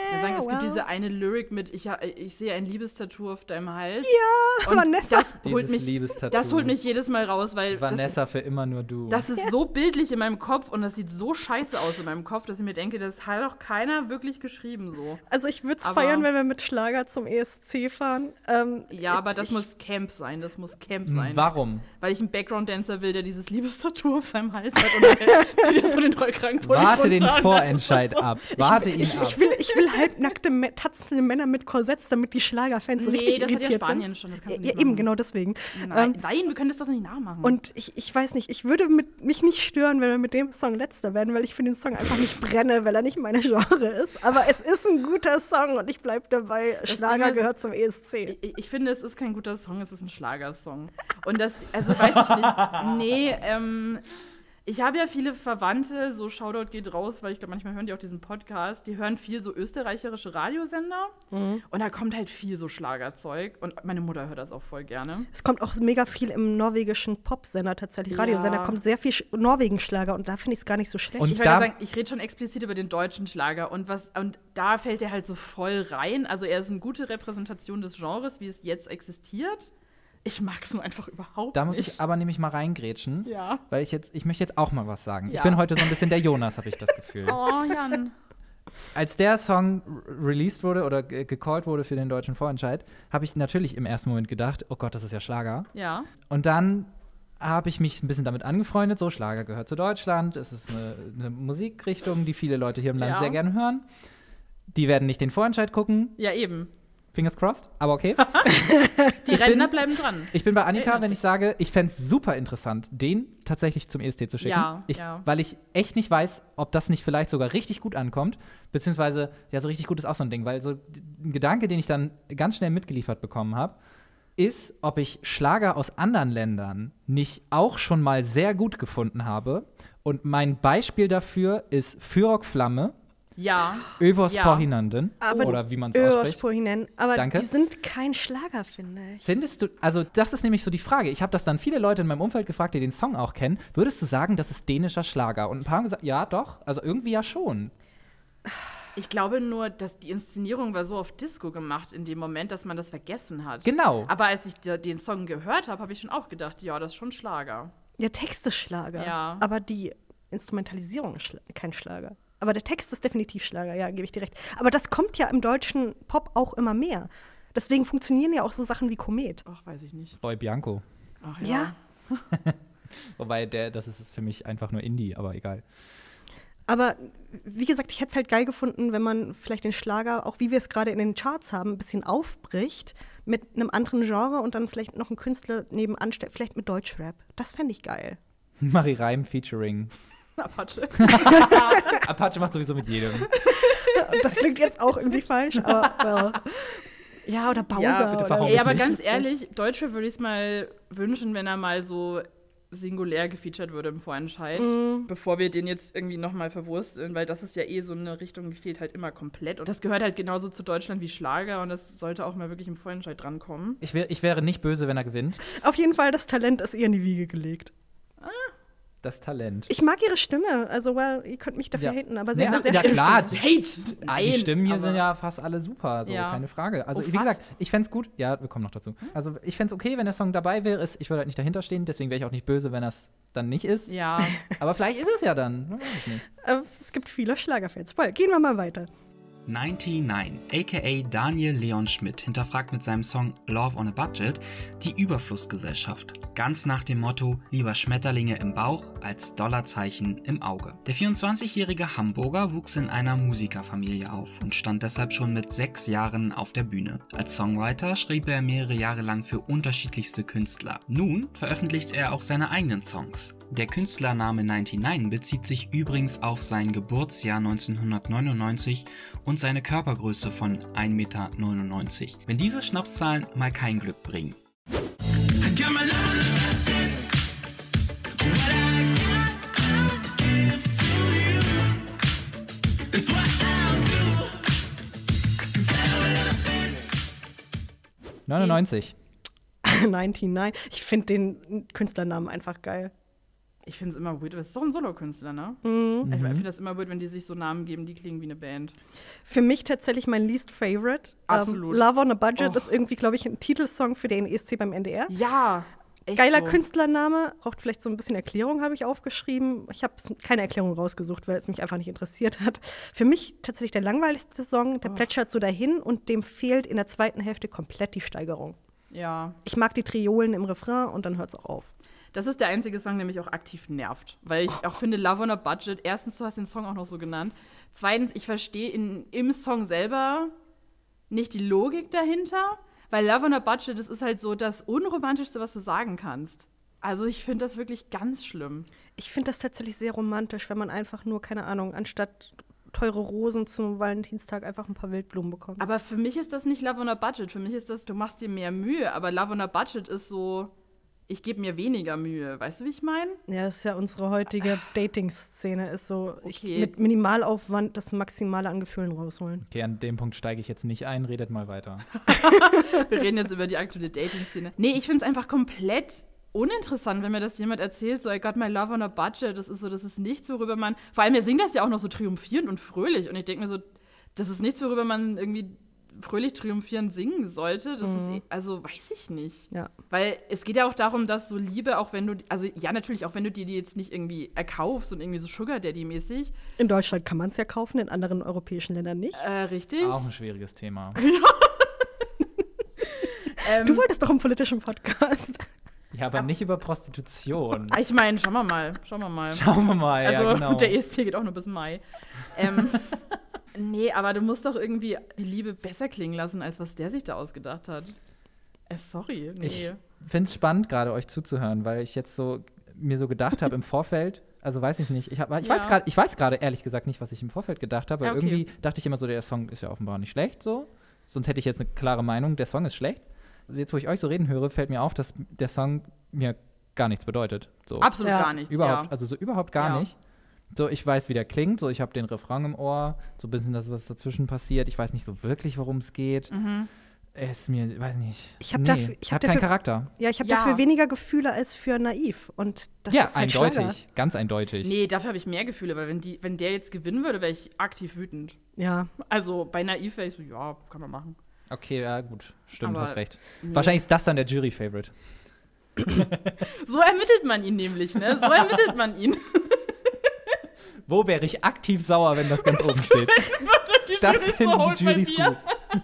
Wir sagen, es wow. gibt diese eine Lyric mit, ich, ich sehe ein Liebestattoo auf deinem Hals. Ja, und Vanessa. Das holt, Dieses mich, Liebestattoo. das holt mich jedes Mal raus, weil Vanessa für immer nur du. das, das ist so bildlich in meinem Kopf und das sieht so scheiße aus in meinem Kopf, dass ich mir denke, das hat doch keiner wirklich geschrieben so. Also ich würde es Aber- feiern, wenn wir mit Schlager zum E S C fahren. Ähm, Ja, aber das ich, muss Camp sein, das muss Camp sein. Warum? Weil ich einen Background-Dancer will, der dieses Liebestattoo auf seinem Hals hat und dann zieht er so den Rollkragenpulli Warte den runter. Vorentscheid ab. Warte ihn ich, ab. ich, will, ich will halbnackte, me- tanzende Männer mit Korsetts, damit die Schlagerfans so Nee, richtig das hat ja irritiert Spanien sind. schon, das kannst du ja, nicht eben, machen. genau deswegen. Nein, Ähm, nein, wir können das doch nicht nachmachen. Und ich, ich weiß nicht, ich würde mit, mich nicht stören, wenn wir mit dem Song letzter werden, weil ich für den Song einfach nicht brenne, weil er nicht meine Genre ist. Aber es ist ein guter Song und ich bleibe dabei, Das Schlager Ding ist- gehört zum E S C. ich, ich finde, es ist kein guter Song, es ist ein Schlagersong. Und das, also weiß ich nicht. Nee, ähm, ich habe ja viele Verwandte, so Shoutout geht raus, weil ich glaube, manchmal hören die auch diesen Podcast, die hören viel so österreichische Radiosender und da kommt halt viel so Schlagerzeug und meine Mutter hört das auch voll gerne. Es kommt auch mega viel im norwegischen Popsender tatsächlich, Ja. Radiosender, kommt sehr viel Sch- Norwegen-Schlager und da finde ich es gar nicht so schlecht. Und Ich da- wollte sagen, ich rede schon explizit über den deutschen Schlager und was und da fällt er halt so voll rein. Also er ist eine gute Repräsentation des Genres, wie es jetzt existiert. Ich mag es nur einfach überhaupt Da muss nicht. ich aber nämlich mal reingrätschen, Ja. weil ich jetzt, ich möchte jetzt auch mal was sagen. Ich Ja. bin heute so ein bisschen der Jonas, habe ich das Gefühl. Oh, Jan. Als der Song r- released wurde oder ge- gecallt wurde für den deutschen Vorentscheid, habe ich natürlich im ersten Moment gedacht, oh Gott, das ist ja Schlager. Ja. Und dann habe ich mich ein bisschen damit angefreundet, so Schlager gehört zu Deutschland, es ist eine, eine Musikrichtung, die viele Leute hier im Land Ja. sehr gerne hören. Die werden nicht den Vorentscheid gucken, Ja, eben. fingers crossed, aber okay. Die Rentner bleiben dran. Ich bin bei Annika, Erinnert wenn ich sage, ich fände es super interessant, den tatsächlich zum E S C zu schicken. Ja, ich, ja. Weil ich echt nicht weiß, ob das nicht vielleicht sogar richtig gut ankommt. Beziehungsweise, ja, so richtig gut ist auch so ein Ding. Weil so d- ein Gedanke, den ich dann ganz schnell mitgeliefert bekommen habe, ist, ob ich Schlager aus anderen Ländern nicht auch schon mal sehr gut gefunden habe. Und mein Beispiel dafür ist Fyrok Flamme, Ja. Övos Ja. Pohinanen. Aber Oder wie man es Öos ausspricht. Pohinen, aber Danke. die sind kein Schlager, finde ich. Findest du, also das ist nämlich so die Frage. Ich habe das dann viele Leute in meinem Umfeld gefragt, die den Song auch kennen. Würdest du sagen, das ist dänischer Schlager? Und ein paar haben gesagt, ja, doch. Also irgendwie ja schon. Ich glaube nur, dass die Inszenierung war so auf Disco gemacht in dem Moment, dass man das vergessen hat. Genau. Aber als ich da- den Song gehört habe, habe ich schon auch gedacht, ja, das ist schon Schlager. Der Text ist Schlager, Ja. aber die Instrumentalisierung ist schla kein Schlager. Aber der Text ist definitiv Schlager, ja, gebe ich dir recht. Aber das kommt ja im deutschen Pop auch immer mehr. Deswegen funktionieren ja auch so Sachen wie Komet. Ach, weiß ich nicht. Roy Bianco. Ach Ja. Wobei, der, das ist für mich einfach nur Indie, aber egal. Aber wie gesagt, ich hätte es halt geil gefunden, wenn man vielleicht den Schlager, auch wie wir es gerade in den Charts haben, ein bisschen aufbricht mit einem anderen Genre und dann vielleicht noch einen Künstler nebenan stellt, vielleicht mit Deutschrap. Das fände ich geil. Marie Reim featuring. Apache. Apache macht sowieso mit jedem. Und das klingt jetzt auch irgendwie falsch, aber well. Ja, oder Bowser. Ja, bitte oder verhau so. mich Ey, aber nicht. ganz ehrlich, Deutschrap würde ich es mal wünschen, wenn er mal so singulär gefeatured würde im Vorentscheid, bevor wir den jetzt irgendwie nochmal verwursteln, weil das ist ja eh so eine Richtung, die fehlt halt immer komplett. Und das gehört halt genauso zu Deutschland wie Schlager und das sollte auch mal wirklich im Vorentscheid drankommen. Ich, wär, ich wäre nicht böse, wenn er gewinnt. Auf jeden Fall, das Talent ist ihr in die Wiege gelegt. Das Talent. Ich mag ihre Stimme, also well, ihr könnt mich dafür Ja. haten, aber sie Ja, hat eine sehr ja, schöne klar. Stimme. Hate! Ah, die Nein, Stimmen hier aber- sind ja fast alle super, so Ja. keine Frage. Also Oh, wie fast. gesagt, ich fände es gut. Ja, wir kommen noch dazu. Also ich fände es okay, wenn der Song dabei wäre. Ist- Ich würde halt nicht dahinter stehen, deswegen wäre ich auch nicht böse, wenn das dann nicht ist. Ja. Aber vielleicht ist es ja dann. Man weiß es nicht. Äh, es gibt viele Schlagerfans. Well, gehen wir mal weiter. neunundneunzig, aka Daniel Leon Schmidt, hinterfragt mit seinem Song Love on a Budget die Überflussgesellschaft. Ganz nach dem Motto, lieber Schmetterlinge im Bauch als Dollarzeichen im Auge. Der vierundzwanzigjährige Hamburger wuchs in einer Musikerfamilie auf und stand deshalb schon mit sechs Jahren auf der Bühne. Als Songwriter schrieb er mehrere Jahre lang für unterschiedlichste Künstler. Nun veröffentlicht er auch seine eigenen Songs. Der Künstlername neunundneunzig bezieht sich übrigens auf sein Geburtsjahr neunzehnhundertneunundneunzig und seine Körpergröße von ein Meter neunundneunzig. Wenn diese Schnapszahlen mal kein Glück bringen. I got my love on a budget. What I got, I'll give to you. It's what I'll do. 'Cause I love it. neunundneunzig. neunundneunzig. Ich finde den Künstlernamen einfach geil. Ich finde es immer weird. Das ist doch ein Solokünstler, ne? Mhm. Ich finde das immer weird, wenn die sich so Namen geben, die klingen wie eine Band. Für mich tatsächlich mein least favorite. Absolut. Ähm, Love on a Budget Oh. ist irgendwie, glaube ich, ein Titelsong für den E S C beim N D R. Ja, echt Geiler so. Künstlername, braucht vielleicht so ein bisschen Erklärung, habe ich aufgeschrieben. Ich habe keine Erklärung rausgesucht, weil es mich einfach nicht interessiert hat. Für mich tatsächlich der langweiligste Song, der Oh. plätschert so dahin und dem fehlt in der zweiten Hälfte komplett die Steigerung. Ja. Ich mag die Triolen im Refrain und dann hört es auch auf. Das ist der einzige Song, der mich auch aktiv nervt. Weil ich auch finde, Love on a Budget, erstens, du hast den Song auch noch so genannt. Zweitens, ich verstehe in- im Song selber nicht die Logik dahinter. Weil Love on a Budget, das ist halt so das Unromantischste, was du sagen kannst. Also ich finde das wirklich ganz schlimm. Ich finde das tatsächlich sehr romantisch, wenn man einfach nur, keine Ahnung, anstatt teure Rosen zum Valentinstag einfach ein paar Wildblumen bekommt. Aber für mich ist das nicht Love on a Budget. Für mich ist das, du machst dir mehr Mühe. Aber Love on a Budget ist so, ich gebe mir weniger Mühe. Weißt du, wie ich meine? Ja, das ist ja unsere heutige Dating-Szene, ist so ich, Okay. mit Minimalaufwand das Maximale an Gefühlen rausholen. Okay, an dem Punkt steige ich jetzt nicht ein, redet mal weiter. Wir reden jetzt über die aktuelle Dating-Szene. Nee, ich finde es einfach komplett uninteressant, wenn mir das jemand erzählt, so I got my love on a budget. Das ist so, das ist nichts, worüber man, vor allem er singt das ja auch noch so triumphierend und fröhlich. Und ich denke mir so, das ist nichts, worüber man irgendwie fröhlich triumphierend singen sollte. Das ist, eh- also weiß ich nicht. Ja. Weil es geht ja auch darum, dass so Liebe, auch wenn du, also ja, natürlich, auch wenn du dir die jetzt nicht irgendwie erkaufst und irgendwie so Sugar Daddy-mäßig, In Deutschland kann man es ja kaufen, in anderen europäischen Ländern nicht. äh, richtig. Auch ein schwieriges Thema. Ähm, Du wolltest doch einen politischen Podcast. Ja, aber nicht über Prostitution. ich meine, schauen wir mal, schauen wir mal. Schauen wir mal, Also ja, genau. der E S C geht auch nur bis Mai. Ähm, nee, aber du musst doch irgendwie die Liebe besser klingen lassen, als was der sich da ausgedacht hat. Äh, sorry, nee. Ich finde es spannend, gerade euch zuzuhören, weil ich jetzt so mir so gedacht habe im Vorfeld, also weiß ich nicht, ich, hab, ich Ja. weiß gerade, ich weiß gerade ehrlich gesagt nicht, was ich im Vorfeld gedacht habe, weil Ja, okay. irgendwie dachte ich immer so, der Song ist ja offenbar nicht schlecht, so. Sonst hätte ich jetzt eine klare Meinung, der Song ist schlecht. Jetzt, wo ich euch so reden höre, fällt mir auf, dass der Song mir gar nichts bedeutet. So. Absolut Ja. gar nichts, Überhaupt, ja. also so überhaupt gar Ja. nicht. So, ich weiß, wie der klingt, so ich habe den Refrain im Ohr, so ein bisschen das, was dazwischen passiert. Ich weiß nicht so wirklich, worum es geht. Mhm. Es ist mir, weiß nicht. Ich hab nee, dafür- ich hab hat keinen dafür- Charakter. Ja, ich habe Ja. dafür weniger Gefühle als für Naiv. Und das ja, ist halt eindeutig, Schlager. ganz eindeutig. Nee, dafür habe ich mehr Gefühle, weil wenn, die, wenn der jetzt gewinnen würde, wäre ich aktiv wütend. Ja. Also bei Naiv wäre ich so, ja, kann man machen. Okay, ja, gut, stimmt, Aber hast recht. nee. Wahrscheinlich ist das dann der Jury-Favorite. So ermittelt man ihn nämlich, ne? So ermittelt man ihn. Wo wäre ich aktiv sauer, wenn das ganz oben steht? Die Das Jury ist finden holt die bei Jurys dir. gut.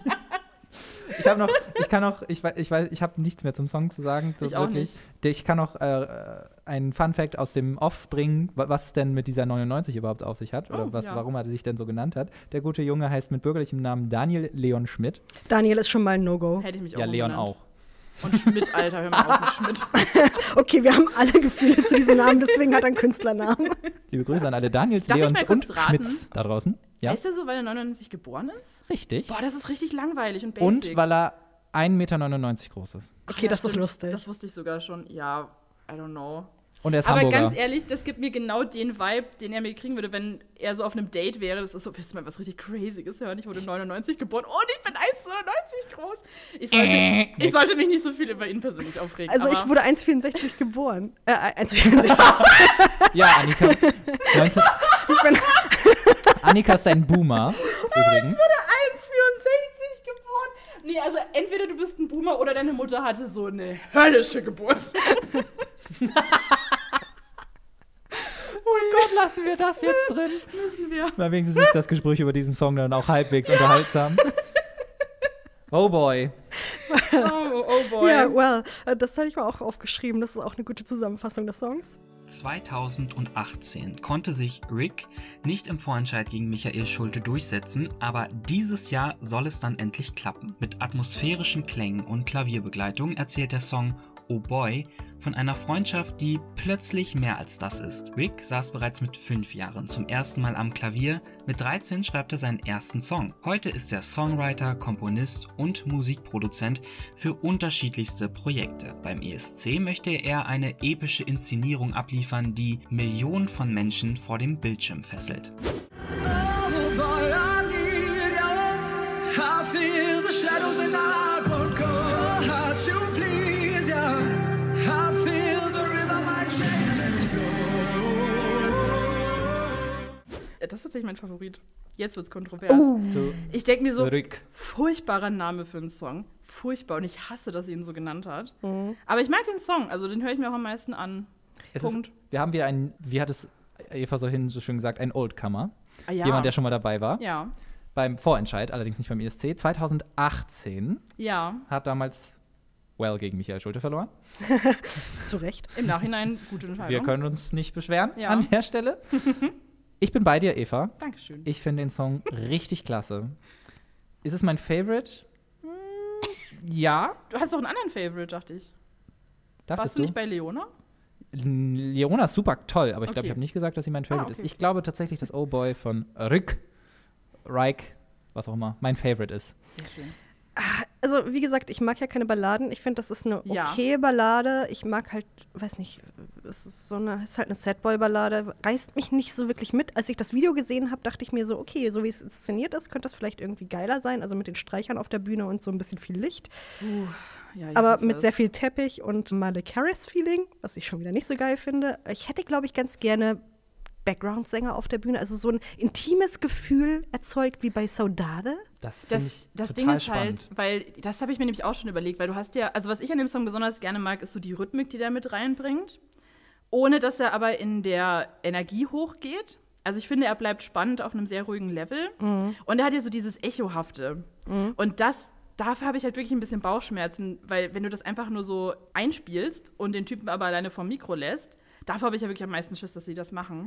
Ich habe noch, ich kann noch, ich weiß, ich weiß, ich habe nichts mehr zum Song zu sagen. So Ich auch wirklich. Ich kann noch äh, einen Fun-Fact aus dem Off bringen, wa- was es denn mit dieser neunundneunzig überhaupt auf sich hat oder Oh, was, ja. warum er sich denn so genannt hat. Der gute Junge heißt mit bürgerlichem Namen Daniel Leon Schmidt. Daniel ist schon mal ein No-Go. Hätte ich mich auch Ja, Leon umbenannt. auch. Und Schmidt, Alter, hör mal auf mit Schmidt. Okay, wir haben alle Gefühle zu diesem Namen, deswegen hat er einen Künstlernamen. Liebe Grüße an alle Daniels, Darf ich Leons mal kurz und raten? Schmidts da draußen. Ja, Heißt er so, weil er neunundneunzig geboren ist? richtig. Boah, das ist richtig langweilig und basic. Und weil er ein Meter neunundneunzig groß ist. Ach Okay, ja, das ist stimmt. lustig. Das wusste ich sogar schon. Ja, I don't know. Und er ist Aber Hamburger. ganz ehrlich, das gibt mir genau den Vibe, den er mir kriegen würde, wenn er so auf einem Date wäre. Das ist so, willst du mal was richtig Crazyes hören? Ich wurde neunundneunzig geboren und ich bin eins Komma neunundneunzig groß. Ich sollte, ich sollte mich nicht so viel über ihn persönlich aufregen. Also aber ich wurde eins Komma vierundsechzig geboren. Äh, eins Komma vierundsechzig. Ja, Annika. neunzehn Ich bin Annika ist ein Boomer, übrigens. eins Komma vierundsechzig geboren. Nee, also entweder du bist ein Boomer oder deine Mutter hatte so eine höllische Geburt. Oh Gott, lassen wir das jetzt drin? Müssen wir. Na, wenigstens ist das Gespräch über diesen Song dann auch halbwegs unterhaltsam. Oh boy. Oh, oh boy. Ja, well, äh, das hatte ich mir auch aufgeschrieben. Das ist auch eine gute Zusammenfassung des Songs. zweitausendachtzehn konnte sich Rick nicht im Vorentscheid gegen Michael Schulte durchsetzen, aber dieses Jahr soll es dann endlich klappen. Mit atmosphärischen Klängen und Klavierbegleitung erzählt der Song Oh Boy von einer Freundschaft, die plötzlich mehr als das ist. Rick saß bereits mit fünf Jahren zum ersten Mal am Klavier, mit dreizehn schreibt er seinen ersten Song. Heute ist er Songwriter, Komponist und Musikproduzent für unterschiedlichste Projekte. Beim E S C möchte er eine epische Inszenierung abliefern, die Millionen von Menschen vor dem Bildschirm fesselt. Oh boy, I need you. I feel the shadows and I won't go. Hard to please you. I feel the river, my change is flow. Das ist tatsächlich mein Favorit. Jetzt wird's kontrovers. Oh. So, Ich denke mir so, zurück. furchtbarer Name für einen Song. Furchtbar. Und ich hasse, dass sie ihn so genannt hat. Mhm. Aber ich mag den Song. Also den höre ich mir auch am meisten an. Es Punkt. Ist, wir haben wieder einen, wie hat es Eva so hin so schön gesagt, ein Oldcomer. Ah, ja. Jemand, der schon mal dabei war. Ja. Beim Vorentscheid, allerdings nicht beim E S C. zwanzig achtzehn Ja. hat damals Well gegen Michael Schulte verloren. Zu Recht. Im Nachhinein gute Entscheidung. Wir können uns nicht beschweren Ja. an der Stelle. Ich bin bei dir, Eva. Dankeschön. Ich finde den Song richtig klasse. Ist es mein Favorite? Hm, ja. Du hast doch einen anderen Favorite, dachte ich. Dachtest Warst du nicht bei Leona? Leona ist super toll, aber ich glaube, Okay. ich habe nicht gesagt, dass sie mein Favorite Ah, okay, ist. Ich okay. glaube tatsächlich, dass Oh Boy von Rück, Reich, was auch immer, mein Favorite ist. Sehr schön. Also, wie gesagt, ich mag ja keine Balladen. Ich finde, das ist eine Ja. okay Ballade. Ich mag halt, weiß nicht, es ist so eine, es ist halt eine Sadboy-Ballade. Reißt mich nicht so wirklich mit. Als ich das Video gesehen habe, dachte ich mir so, okay, so wie es inszeniert ist, könnte das vielleicht irgendwie geiler sein. Also mit den Streichern auf der Bühne und so ein bisschen viel Licht. Uh, ja, ich Aber hoffe mit es. sehr viel Teppich und Miley Harris-Feeling, was ich schon wieder nicht so geil finde. Ich hätte, glaube ich, ganz gerne Background-Sänger auf der Bühne. Also so ein intimes Gefühl erzeugt wie bei Saudade. Das finde Das, ich das total Ding ist spannend. halt, weil das habe ich mir nämlich auch schon überlegt, weil du hast ja, also was ich an dem Song besonders gerne mag, ist so die Rhythmik, die der mit reinbringt, ohne dass er aber in der Energie hochgeht. Also ich finde, er bleibt spannend auf einem sehr ruhigen Level. Mhm. Und er hat ja so dieses Echohafte. Mhm. Und das, dafür habe ich halt wirklich ein bisschen Bauchschmerzen, weil wenn du das einfach nur so einspielst und den Typen aber alleine vom Mikro lässt, davor habe ich ja wirklich am meisten Schiss, dass sie das machen.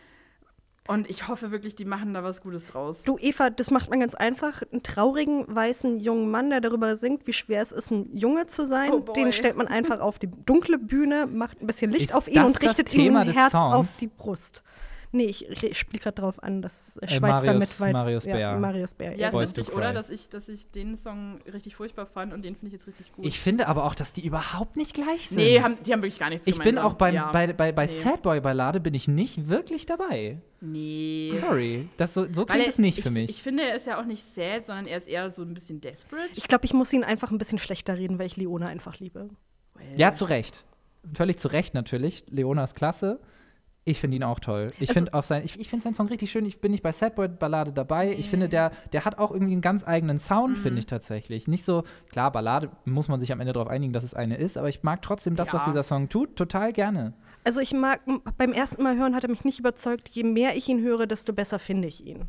Und ich hoffe wirklich, die machen da was Gutes draus. Du, Eva, das macht man ganz einfach. Einen traurigen, weißen, jungen Mann, der darüber singt, wie schwer es ist, ein Junge zu sein, Oh boy. den stellt man einfach auf die dunkle Bühne, macht ein bisschen Licht Ist auf ihn das und das richtet ihm Thema ein des Herz Songs? auf die Brust. Nee, ich, ich spiele gerade darauf an, dass äh, Äh, Schweiz Marius- damit weit. Marius ja, Bär. Marius Bär. Ja, ist Boys to lustig, Cry. oder? Dass ich, dass ich den Song richtig furchtbar fand und den finde ich jetzt richtig gut. Ich finde aber auch, dass die überhaupt nicht gleich sind. nee, haben, die haben wirklich gar nichts ich bin gemeinsam. auch beim, ja. bei, bei, bei Nee. Sadboy-Ballade bin ich nicht wirklich dabei. Nee. Sorry, das so, so Weil klingt er- es nicht ich, für mich. Ich finde, er ist ja auch nicht sad, sondern er ist eher so ein bisschen desperate. Ich glaube, ich muss ihn einfach ein bisschen schlechter reden, weil ich Leona einfach liebe. Ja, zu Recht. Völlig zu Recht natürlich. Leona ist klasse. Ich finde ihn auch toll. Ich Also- finde auch sein, ich, ich finde seinen Song richtig schön. Ich bin nicht bei Sadboy-Ballade dabei. Ich finde, der, der hat auch irgendwie einen ganz eigenen Sound, Mhm. finde ich tatsächlich. Nicht so, klar, Ballade muss man sich am Ende darauf einigen, dass es eine ist, aber ich mag trotzdem das, Ja. was dieser Song tut, total gerne. Also ich mag, m- beim ersten Mal hören hat er mich nicht überzeugt. Je mehr ich ihn höre, desto besser finde ich ihn.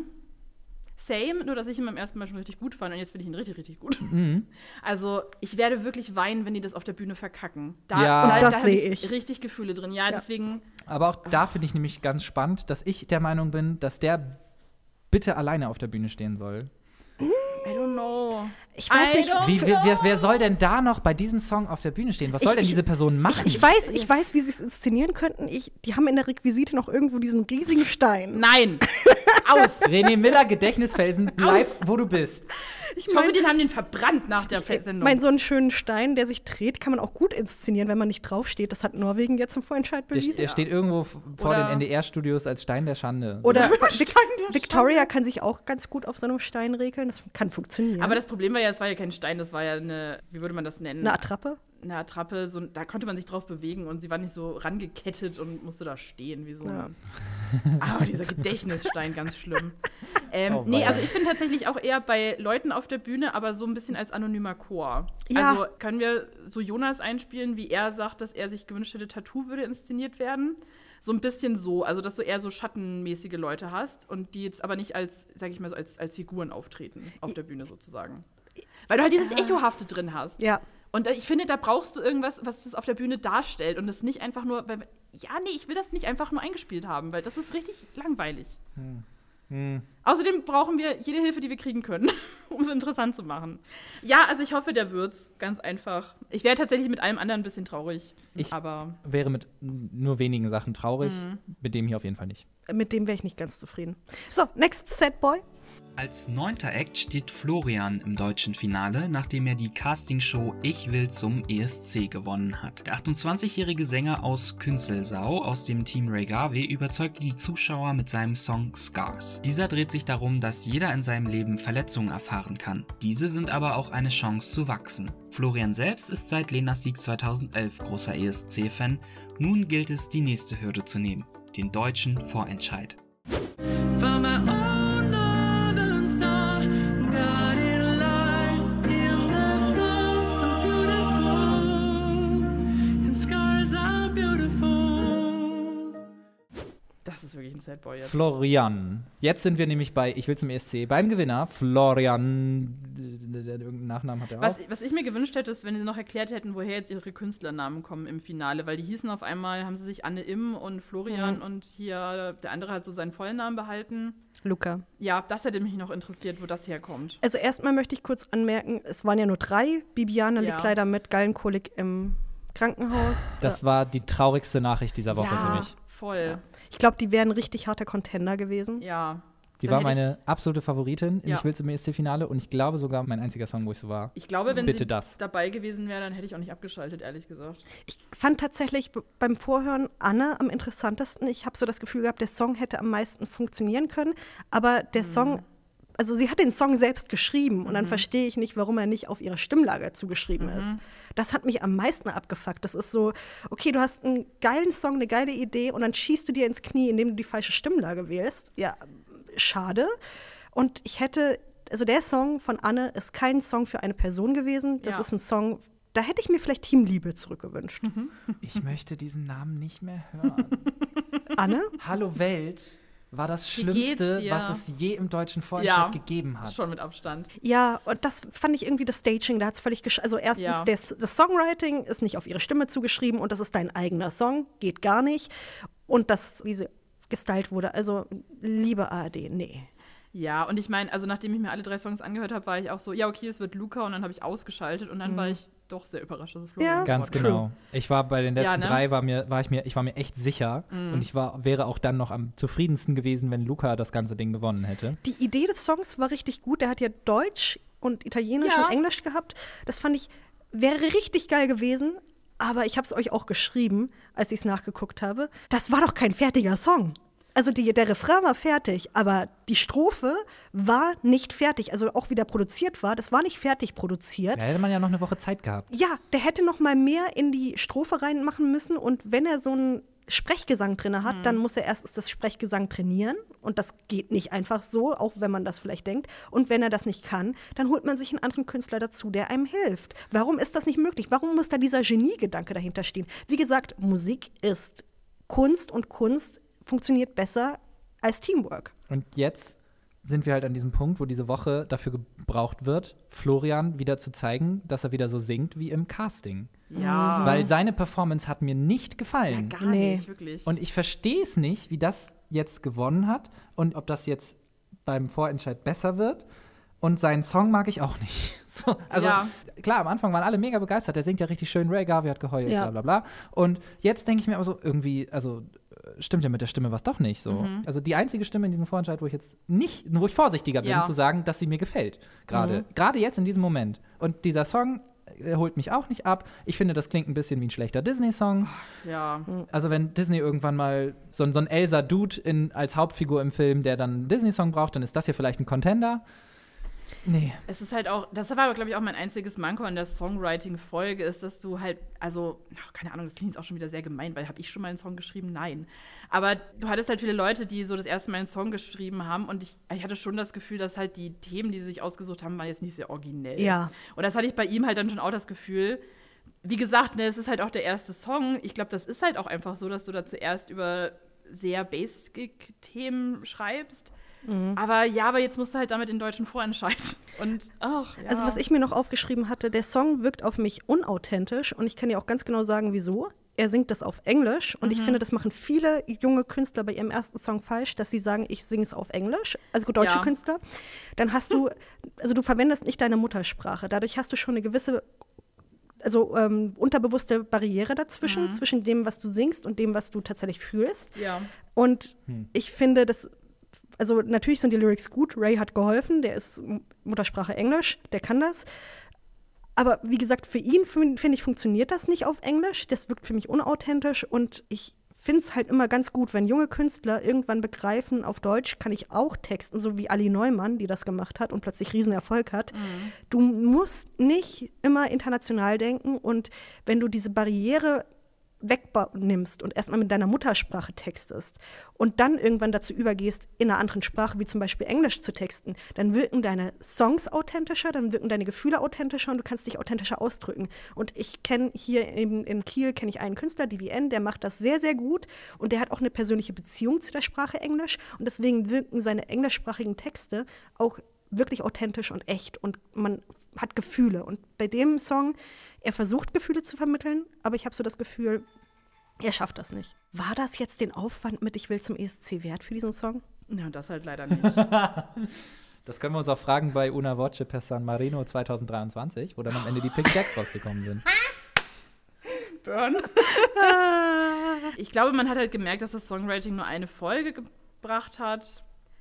Same, nur dass ich ihn beim ersten Mal schon richtig gut fand und jetzt finde ich ihn richtig, richtig gut. Mhm. Also, ich werde wirklich weinen, wenn die das auf der Bühne verkacken. Da, Ja. da, Und das da hab sehe ich. richtig Gefühle drin. Ja, deswegen. Aber auch da finde ich nämlich ganz spannend, dass ich der Meinung bin, dass der bitte alleine auf der Bühne stehen soll. I don't know. Ich weiß I nicht, don't Wie, wer, wer, wer know. soll denn da noch bei diesem Song auf der Bühne stehen? Was soll Ich- denn ich- diese Person machen? Ich weiß, ich weiß, wie sie es inszenieren könnten. Ich, die haben in der Requisite noch irgendwo diesen riesigen Stein. Nein! Aus! René Miller, Gedächtnisfelsen, bleib, Aus. wo du bist. Ich hoffe, die haben den verbrannt nach der Ich Sendung. meine, so einen schönen Stein, der sich dreht, kann man auch gut inszenieren, wenn man nicht draufsteht. Das hat Norwegen jetzt im Vorentscheid Der, bewiesen. der steht irgendwo f- vor Oder- den N D R-Studios als Stein der Schande. Oder Stein Vic der Victoria kann sich auch ganz gut auf so einem Stein regeln. Das kann funktionieren. Aber das Problem war ja, es war ja kein Stein, das war ja eine, wie würde man das nennen? eine Attrappe? Eine Attrappe, so, da konnte man sich drauf bewegen und sie war nicht so rangekettet und musste da stehen wie so Ja. ein. Aber dieser Gedächtnisstein, ganz schlimm. Ähm, Oh, nee, weia. also ich bin tatsächlich auch eher bei Leuten auf der Bühne, aber so ein bisschen als anonymer Chor. Ja. Also können wir so Jonas einspielen, wie er sagt, dass er sich gewünscht hätte, Tattoo würde inszeniert werden. So ein bisschen so, also dass du eher so schattenmäßige Leute hast und die jetzt aber nicht als, sag ich mal so, als, als Figuren auftreten auf der Bühne sozusagen. Weil du halt dieses Echohafte drin hast. Ja. Und da- ich finde, da brauchst du irgendwas, was das auf der Bühne darstellt und das nicht einfach nur, weil, ja, nee, ich will das nicht einfach nur eingespielt haben, weil das ist richtig langweilig. Außerdem brauchen wir jede Hilfe, die wir kriegen können, um es interessant zu machen. Ja, also ich hoffe, der wird's, ganz einfach. Ich wäre tatsächlich mit allem anderen ein bisschen traurig, Ich- aber Wäre mit n- nur wenigen Sachen traurig, Mhm. mit dem hier auf jeden Fall nicht. Mit dem wäre ich nicht ganz zufrieden. So, next Sad Boy. Als neunter Act steht Florian im deutschen Finale, nachdem er die Castingshow Ich will zum E S C gewonnen hat. Der achtundzwanzigjährige Sänger aus Künzelsau aus dem Team Ray Garvey überzeugte die Zuschauer mit seinem Song Scars. Dieser dreht sich darum, dass jeder in seinem Leben Verletzungen erfahren kann. Diese sind aber auch eine Chance zu wachsen. Florian selbst ist seit Lenas Sieg zweitausendelf großer E S C-Fan. Nun gilt es, die nächste Hürde zu nehmen, den deutschen Vorentscheid. Found my own northern star, guided light in the flow, so beautiful, and scars are beautiful. Das ist wirklich ein Sad Boy jetzt. Florian. Jetzt sind wir nämlich bei Ich will zum E S C, beim Gewinner. Florian, irgendeinen Nachnamen hat er Was, auch. was ich mir gewünscht hätte, ist, wenn sie noch erklärt hätten, woher jetzt ihre Künstlernamen kommen im Finale, weil die hießen auf einmal, haben sie sich Anne Im und Florian Mhm. und hier der andere hat so seinen vollen Namen behalten. Luca. Ja, das hätte mich noch interessiert, wo das herkommt. Also erstmal möchte ich kurz anmerken, es waren ja nur drei. Bibiana Ja. liegt leider mit Gallenkolik im Krankenhaus. Das war die traurigste Nachricht dieser Woche ja, für mich. voll. Ich glaube, die wären ein richtig harter Contender gewesen. Ja. Die Dann war hätte meine absolute Favoritin in Ja. Ich will zum E S C-Finale und ich glaube sogar mein einziger Song, wo ich so war. Ich glaube, wenn Bitte sie das. dabei gewesen wäre, dann hätte ich auch nicht abgeschaltet, ehrlich gesagt. Ich fand tatsächlich b- beim Vorhören Anne am interessantesten. Ich habe so das Gefühl gehabt, der Song hätte am meisten funktionieren können. Aber der Song, also sie hat den Song selbst geschrieben und dann verstehe ich nicht, warum er nicht auf ihre Stimmlage zugeschrieben ist. Das hat mich am meisten abgefuckt. Das ist so, okay, du hast einen geilen Song, eine geile Idee und dann schießt du dir ins Knie, indem du die falsche Stimmlage wählst. Ja, schade. Und ich hätte, also der Song von Anne ist kein Song für eine Person gewesen. Das Ja. ist ein Song, da hätte ich mir vielleicht Team Liebe zurückgewünscht. Ich möchte diesen Namen nicht mehr hören. Anne? Hallo Welt war das Wie geht's Schlimmste, dir? was es je im deutschen Vorentscheid Ja, gegeben hat. Schon mit Abstand. Ja, und das fand ich irgendwie das Staging, da hat es völlig gesch Also erstens, Ja. das, das Songwriting ist nicht auf ihre Stimme zugeschrieben und das ist dein eigener Song, geht gar nicht. Und das, wie sie gestylt wurde, also liebe A R D, nee. Ja, und ich meine, also nachdem ich mir alle drei Songs angehört habe, war ich auch so, ja, okay, es wird Luca und dann habe ich ausgeschaltet und dann war ich doch sehr überrascht, dass es Florian Ja. Ganz geworden ist. genau. Ich war bei den letzten Ja, ne? drei, war mir, war ich mir, ich war mir echt sicher und ich war, wäre auch dann noch am zufriedensten gewesen, wenn Luca das ganze Ding gewonnen hätte. Die Idee des Songs war richtig gut, der hat ja Deutsch und Italienisch Ja. und Englisch gehabt. Das fand ich, wäre richtig geil gewesen, aber ich habe es euch auch geschrieben, als ich es nachgeguckt habe. Das war doch kein fertiger Song. Also die, der Refrain war fertig, aber die Strophe war nicht fertig. Also auch wie der produziert war, das war nicht fertig produziert. Da hätte man ja noch eine Woche Zeit gehabt. Ja, der hätte noch mal mehr in die Strophe reinmachen müssen. Und wenn er so einen Sprechgesang drin hat, dann muss er erstens das Sprechgesang trainieren. Und das geht nicht einfach so, auch wenn man das vielleicht denkt. Und wenn er das nicht kann, dann holt man sich einen anderen Künstler dazu, der einem hilft. Warum ist das nicht möglich? Warum muss da dieser Geniegedanke dahinter stehen? Wie gesagt, Musik ist Kunst und Kunst funktioniert besser als Teamwork. Und jetzt sind wir halt an diesem Punkt, wo diese Woche dafür gebraucht wird, Florian wieder zu zeigen, dass er wieder so singt wie im Casting. Ja. Weil seine Performance hat mir nicht gefallen. Gar Nee. nicht, wirklich. Und ich verstehe es nicht, wie das jetzt gewonnen hat und ob das jetzt beim Vorentscheid besser wird. Und seinen Song mag ich auch nicht. So, also Ja. klar, am Anfang waren alle mega begeistert. Der singt ja richtig schön. Ray Garvey hat geheult, Ja. bla bla bla. Und jetzt denke ich mir aber so, irgendwie, also äh, stimmt ja mit der Stimme was doch nicht so. Mhm. Also die einzige Stimme in diesem Vorentscheid, wo ich jetzt nicht, wo ich vorsichtiger bin, Ja. zu sagen, dass sie mir gefällt. Gerade. Gerade jetzt in diesem Moment. Und dieser Song äh, holt mich auch nicht ab. Ich finde, das klingt ein bisschen wie ein schlechter Disney-Song. ja. Also wenn Disney irgendwann mal so, ein- so ein Elsa-Dude in- als Hauptfigur im Film, der dann einen Disney-Song braucht, dann ist das hier vielleicht ein Contender. Nee. Es ist halt auch, das war aber, glaube ich, auch mein einziges Manko an der Songwriting-Folge, ist, dass du halt, also, ach, keine Ahnung, das klingt jetzt auch schon wieder sehr gemein, weil habe ich schon mal einen Song geschrieben? Nein. Aber du hattest halt viele Leute, die so das erste Mal einen Song geschrieben haben und ich, ich hatte schon das Gefühl, dass halt die Themen, die sie sich ausgesucht haben, waren jetzt nicht sehr originell. Ja. Und das hatte ich bei ihm halt dann schon auch das Gefühl. Wie gesagt, ne, es ist halt auch der erste Song. Ich glaube, das ist halt auch einfach so, dass du da zuerst über sehr basic Themen schreibst. Aber ja, aber jetzt musst du halt damit in deutschen Vorentscheid. Und ach, ja. Also was ich mir noch aufgeschrieben hatte, der Song wirkt auf mich unauthentisch und ich kann dir auch ganz genau sagen, wieso. Er singt das auf Englisch und ich finde, das machen viele junge Künstler bei ihrem ersten Song falsch, dass sie sagen, ich singe es auf Englisch, also deutsche Ja. Künstler. Dann hast du, also du verwendest nicht deine Muttersprache, dadurch hast du schon eine gewisse, also ähm, unterbewusste Barriere dazwischen, zwischen dem, was du singst und dem, was du tatsächlich fühlst. Ja. Und ich finde, das, also natürlich sind die Lyrics gut. Ray hat geholfen, der ist M- Muttersprache Englisch, der kann das. Aber wie gesagt, für ihn, fin- finde ich, funktioniert das nicht auf Englisch. Das wirkt für mich unauthentisch und ich finde es halt immer ganz gut, wenn junge Künstler irgendwann begreifen, auf Deutsch kann ich auch texten, so wie Ali Neumann, die das gemacht hat und plötzlich Riesenerfolg hat. Du musst nicht immer international denken und wenn du diese Barriere wegnimmst und erstmal mit deiner Muttersprache textest und dann irgendwann dazu übergehst, in einer anderen Sprache, wie zum Beispiel Englisch zu texten, dann wirken deine Songs authentischer, dann wirken deine Gefühle authentischer und du kannst dich authentischer ausdrücken. Und ich kenne hier in, in Kiel, kenne ich einen Künstler, D V N, der macht das sehr, sehr gut und der hat auch eine persönliche Beziehung zu der Sprache Englisch und deswegen wirken seine englischsprachigen Texte auch wirklich authentisch und echt und man hat Gefühle. Und bei dem Song, er versucht Gefühle zu vermitteln, aber ich habe so das Gefühl, er schafft das nicht. War das jetzt den Aufwand mit Ich will zum E S C wert für diesen Song? Ja, das halt leider nicht. Das können wir uns auch fragen bei Una Voce per San Marino zwanzig dreiundzwanzig, wo dann am Ende die Pink Jacks rausgekommen sind. Burn. Ich glaube, man hat halt gemerkt, dass das Songwriting nur eine Folge gebracht hat,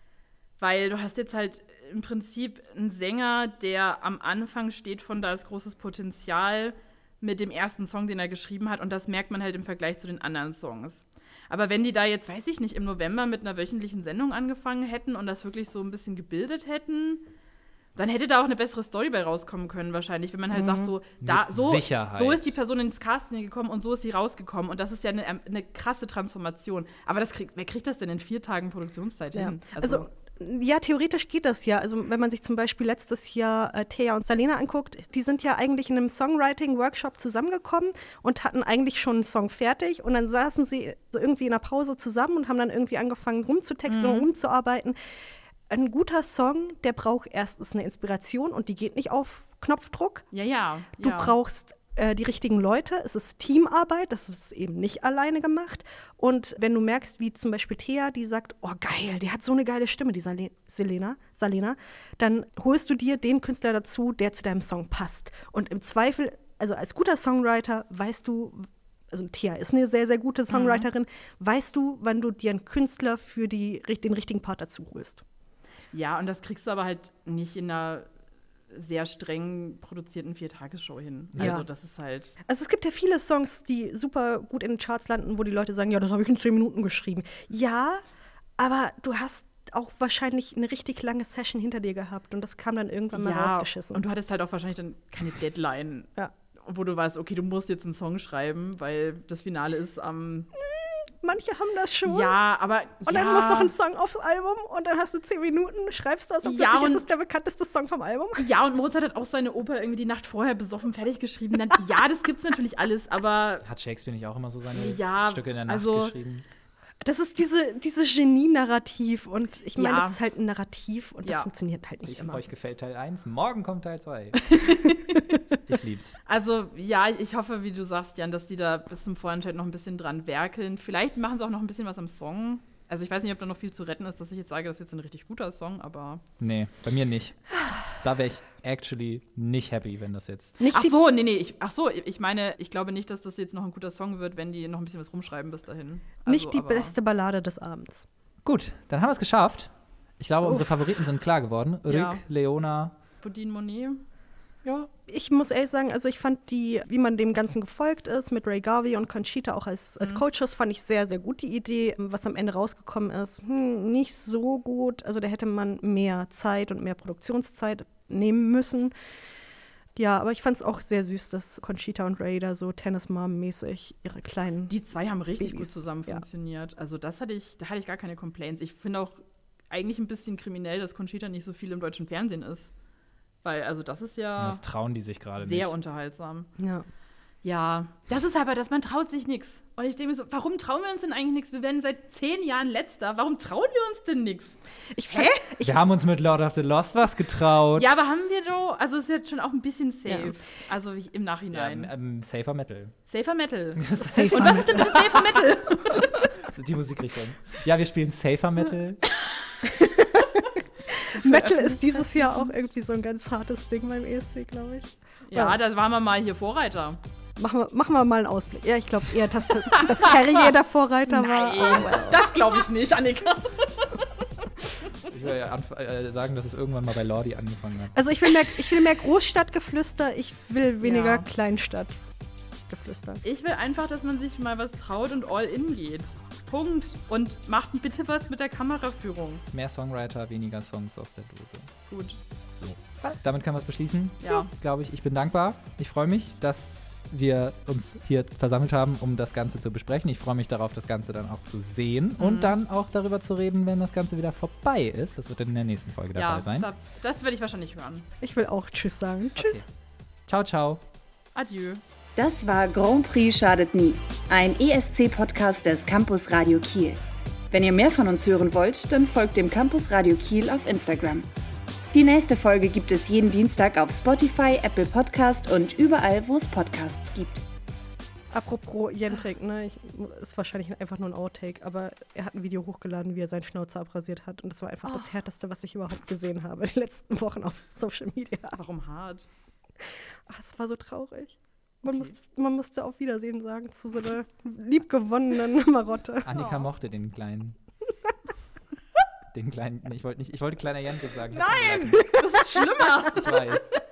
weil du hast jetzt halt im Prinzip einen Sänger, der am Anfang steht von da ist großes Potenzial mit dem ersten Song, den er geschrieben hat und das merkt man halt im Vergleich zu den anderen Songs. Aber wenn die da jetzt, weiß ich nicht, im November mit einer wöchentlichen Sendung angefangen hätten und das wirklich so ein bisschen gebildet hätten, dann hätte da auch eine bessere Story bei rauskommen können wahrscheinlich, wenn man halt mhm. sagt, so, da, so, Sicherheit. so ist die Person ins Casting gekommen und so ist sie rausgekommen und das ist ja eine, eine krasse Transformation. Aber das kriegt, wer kriegt das denn in vier Tagen Produktionszeit ja. hin? Also, also ja, theoretisch geht das ja. Also wenn man sich zum Beispiel letztes Jahr äh, Thea und Salena anguckt, die sind ja eigentlich in einem Songwriting-Workshop zusammengekommen und hatten eigentlich schon einen Song fertig und dann saßen sie so irgendwie in einer Pause zusammen und haben dann irgendwie angefangen rumzutexten Mhm. und rumzuarbeiten. Ein guter Song, der braucht erstens eine Inspiration und die geht nicht auf Knopfdruck. Ja, ja. Du ja. brauchst äh, die richtigen Leute. Es ist Teamarbeit, das ist eben nicht alleine gemacht. Und wenn du merkst, wie zum Beispiel Thea, die sagt, oh geil, die hat so eine geile Stimme, die Sale- Selena, Salena, dann holst du dir den Künstler dazu, der zu deinem Song passt. Und im Zweifel, also als guter Songwriter, weißt du, also Thea ist eine sehr, sehr gute Songwriterin, mhm. weißt du, wann du dir einen Künstler für die, den richtigen Part dazu holst. Ja, und das kriegst du aber halt nicht in einer sehr streng produzierten Vier-Tages-Show hin. Ja. Also das ist halt Also es gibt ja viele Songs, die super gut in den Charts landen, wo die Leute sagen, ja, das habe ich in zehn Minuten geschrieben. Ja, aber du hast auch wahrscheinlich eine richtig lange Session hinter dir gehabt und das kam dann irgendwann mal ja, rausgeschissen. Und du hattest halt auch wahrscheinlich dann keine Deadline, ja. wo du weißt, okay, du musst jetzt einen Song schreiben, weil das Finale ist am Manche haben das schon. Ja, aber Und ja. dann muss noch ein Song aufs Album und dann hast du zehn Minuten, schreibst das und Ja, plötzlich und- ist es der bekannteste Song vom Album. Ja, und Mozart hat auch seine Oper irgendwie die Nacht vorher besoffen fertig geschrieben. Dann, ja, das gibt's natürlich alles, aber Hat Shakespeare nicht auch immer so seine Ja, Stücke in der Nacht also- geschrieben? Das ist diese, diese Genie-Narrativ und ich meine, Ja. das ist halt ein Narrativ und das Ja. funktioniert halt nicht Ich, immer. euch gefällt Teil eins, morgen kommt Teil zwei. Ich lieb's. Also, ja, ich hoffe, wie du sagst, Jan, dass die da bis zum Vorentscheid noch ein bisschen dran werkeln. Vielleicht machen sie auch noch ein bisschen was am Song. Also, ich weiß nicht, ob da noch viel zu retten ist, dass ich jetzt sage, das ist jetzt ein richtig guter Song, aber. Nee, bei mir nicht. Da wäre ich actually nicht happy, wenn das jetzt. Nicht Ach die- so, nee, nee. Ich, ach so, ich meine, ich glaube nicht, dass das jetzt noch ein guter Song wird, wenn die noch ein bisschen was rumschreiben bis dahin. Also, Nicht die aber- beste Ballade des Abends. Gut, dann haben wir es geschafft. Ich glaube, Uff. unsere Favoriten sind klar geworden. Rick, Ja. Leona. Bodine Monet. Ja. Ich muss ehrlich sagen, also ich fand die, wie man dem Ganzen gefolgt ist, mit Ray Garvey und Conchita auch als, als Mhm. Coaches, fand ich sehr, sehr gut die Idee. Was am Ende rausgekommen ist, hm, nicht so gut. Also da hätte man mehr Zeit und mehr Produktionszeit nehmen müssen. Ja, aber ich fand es auch sehr süß, dass Conchita und Ray da so Tennis-Mom-mäßig ihre kleinen. Die zwei haben richtig Babys, gut zusammen ja. funktioniert. Also das hatte ich, da hatte ich gar keine Complaints. Ich finde auch eigentlich ein bisschen kriminell, dass Conchita nicht so viel im deutschen Fernsehen ist. Weil, also das ist ja Das trauen die sich gerade sehr nicht. unterhaltsam. Ja. Ja, das ist aber das, man traut sich nichts. Und ich denke mir so, warum trauen wir uns denn eigentlich nichts? Wir werden seit zehn Jahren Letzter. Warum trauen wir uns denn nichts? Ich Hä? Ich, Wir haben uns mit Lord of the Lost was getraut. Ja, aber haben wir doch, also ist jetzt schon auch ein bisschen safe. Ja. Also wie- im Ja, Nachhinein. ähm, Safer Metal. Safer Metal. Safer Und was ist denn bitte Safer Metal? Das ist die Musikrichtung. Ja, wir spielen Safer Metal. Metal ist dieses Jahr auch irgendwie so ein ganz hartes Ding beim E S C, glaube ich. Ja, da waren wir mal hier Vorreiter. Machen wir, machen wir mal einen Ausblick. Ja, ich glaube eher, dass das, das Carrier der Vorreiter war. Nein, das glaube ich nicht, Annika. Ich will ja anf- äh, sagen, dass es irgendwann mal bei Lordi angefangen hat. Also ich will mehr, ich will mehr Großstadtgeflüster, ich will weniger Ja. Kleinstadtgeflüster. Ich will einfach, dass man sich mal was traut und all in geht. Punkt. Und macht bitte was mit der Kameraführung. Mehr Songwriter, weniger Songs aus der Dose. Gut. So. Damit können wir es beschließen. Ja. Glaube ich. Ich bin dankbar. Ich freue mich, dass wir uns hier versammelt haben, um das Ganze zu besprechen. Ich freue mich darauf, das Ganze dann auch zu sehen mhm. und dann auch darüber zu reden, wenn das Ganze wieder vorbei ist. Das wird dann in der nächsten Folge der ja, Fall sein. Da, das werde ich wahrscheinlich hören. Ich will auch Tschüss sagen. Okay. Tschüss. Ciao, ciao. Adieu. Das war Grand Prix schadet nie, ein E S C-Podcast des Campus Radio Kiel. Wenn ihr mehr von uns hören wollt, dann folgt dem Campus Radio Kiel auf Instagram. Die nächste Folge gibt es jeden Dienstag auf Spotify, Apple Podcast und überall, wo es Podcasts gibt. Apropos Jendrik, ne, ich, ist wahrscheinlich einfach nur ein Outtake, aber er hat ein Video hochgeladen, wie er seinen Schnauzer abrasiert hat und das war einfach oh. das Härteste, was ich überhaupt gesehen habe die letzten Wochen auf Social Media. Warum hart? Ach, es war so traurig. Man, okay. muss, man musste auf Wiedersehen sagen zu so einer liebgewonnenen Marotte. Annika oh. mochte den kleinen. den kleinen, ich wollte nicht, ich wollte kleiner Jendrik sagen. Nein, das ist schlimmer. Ich weiß.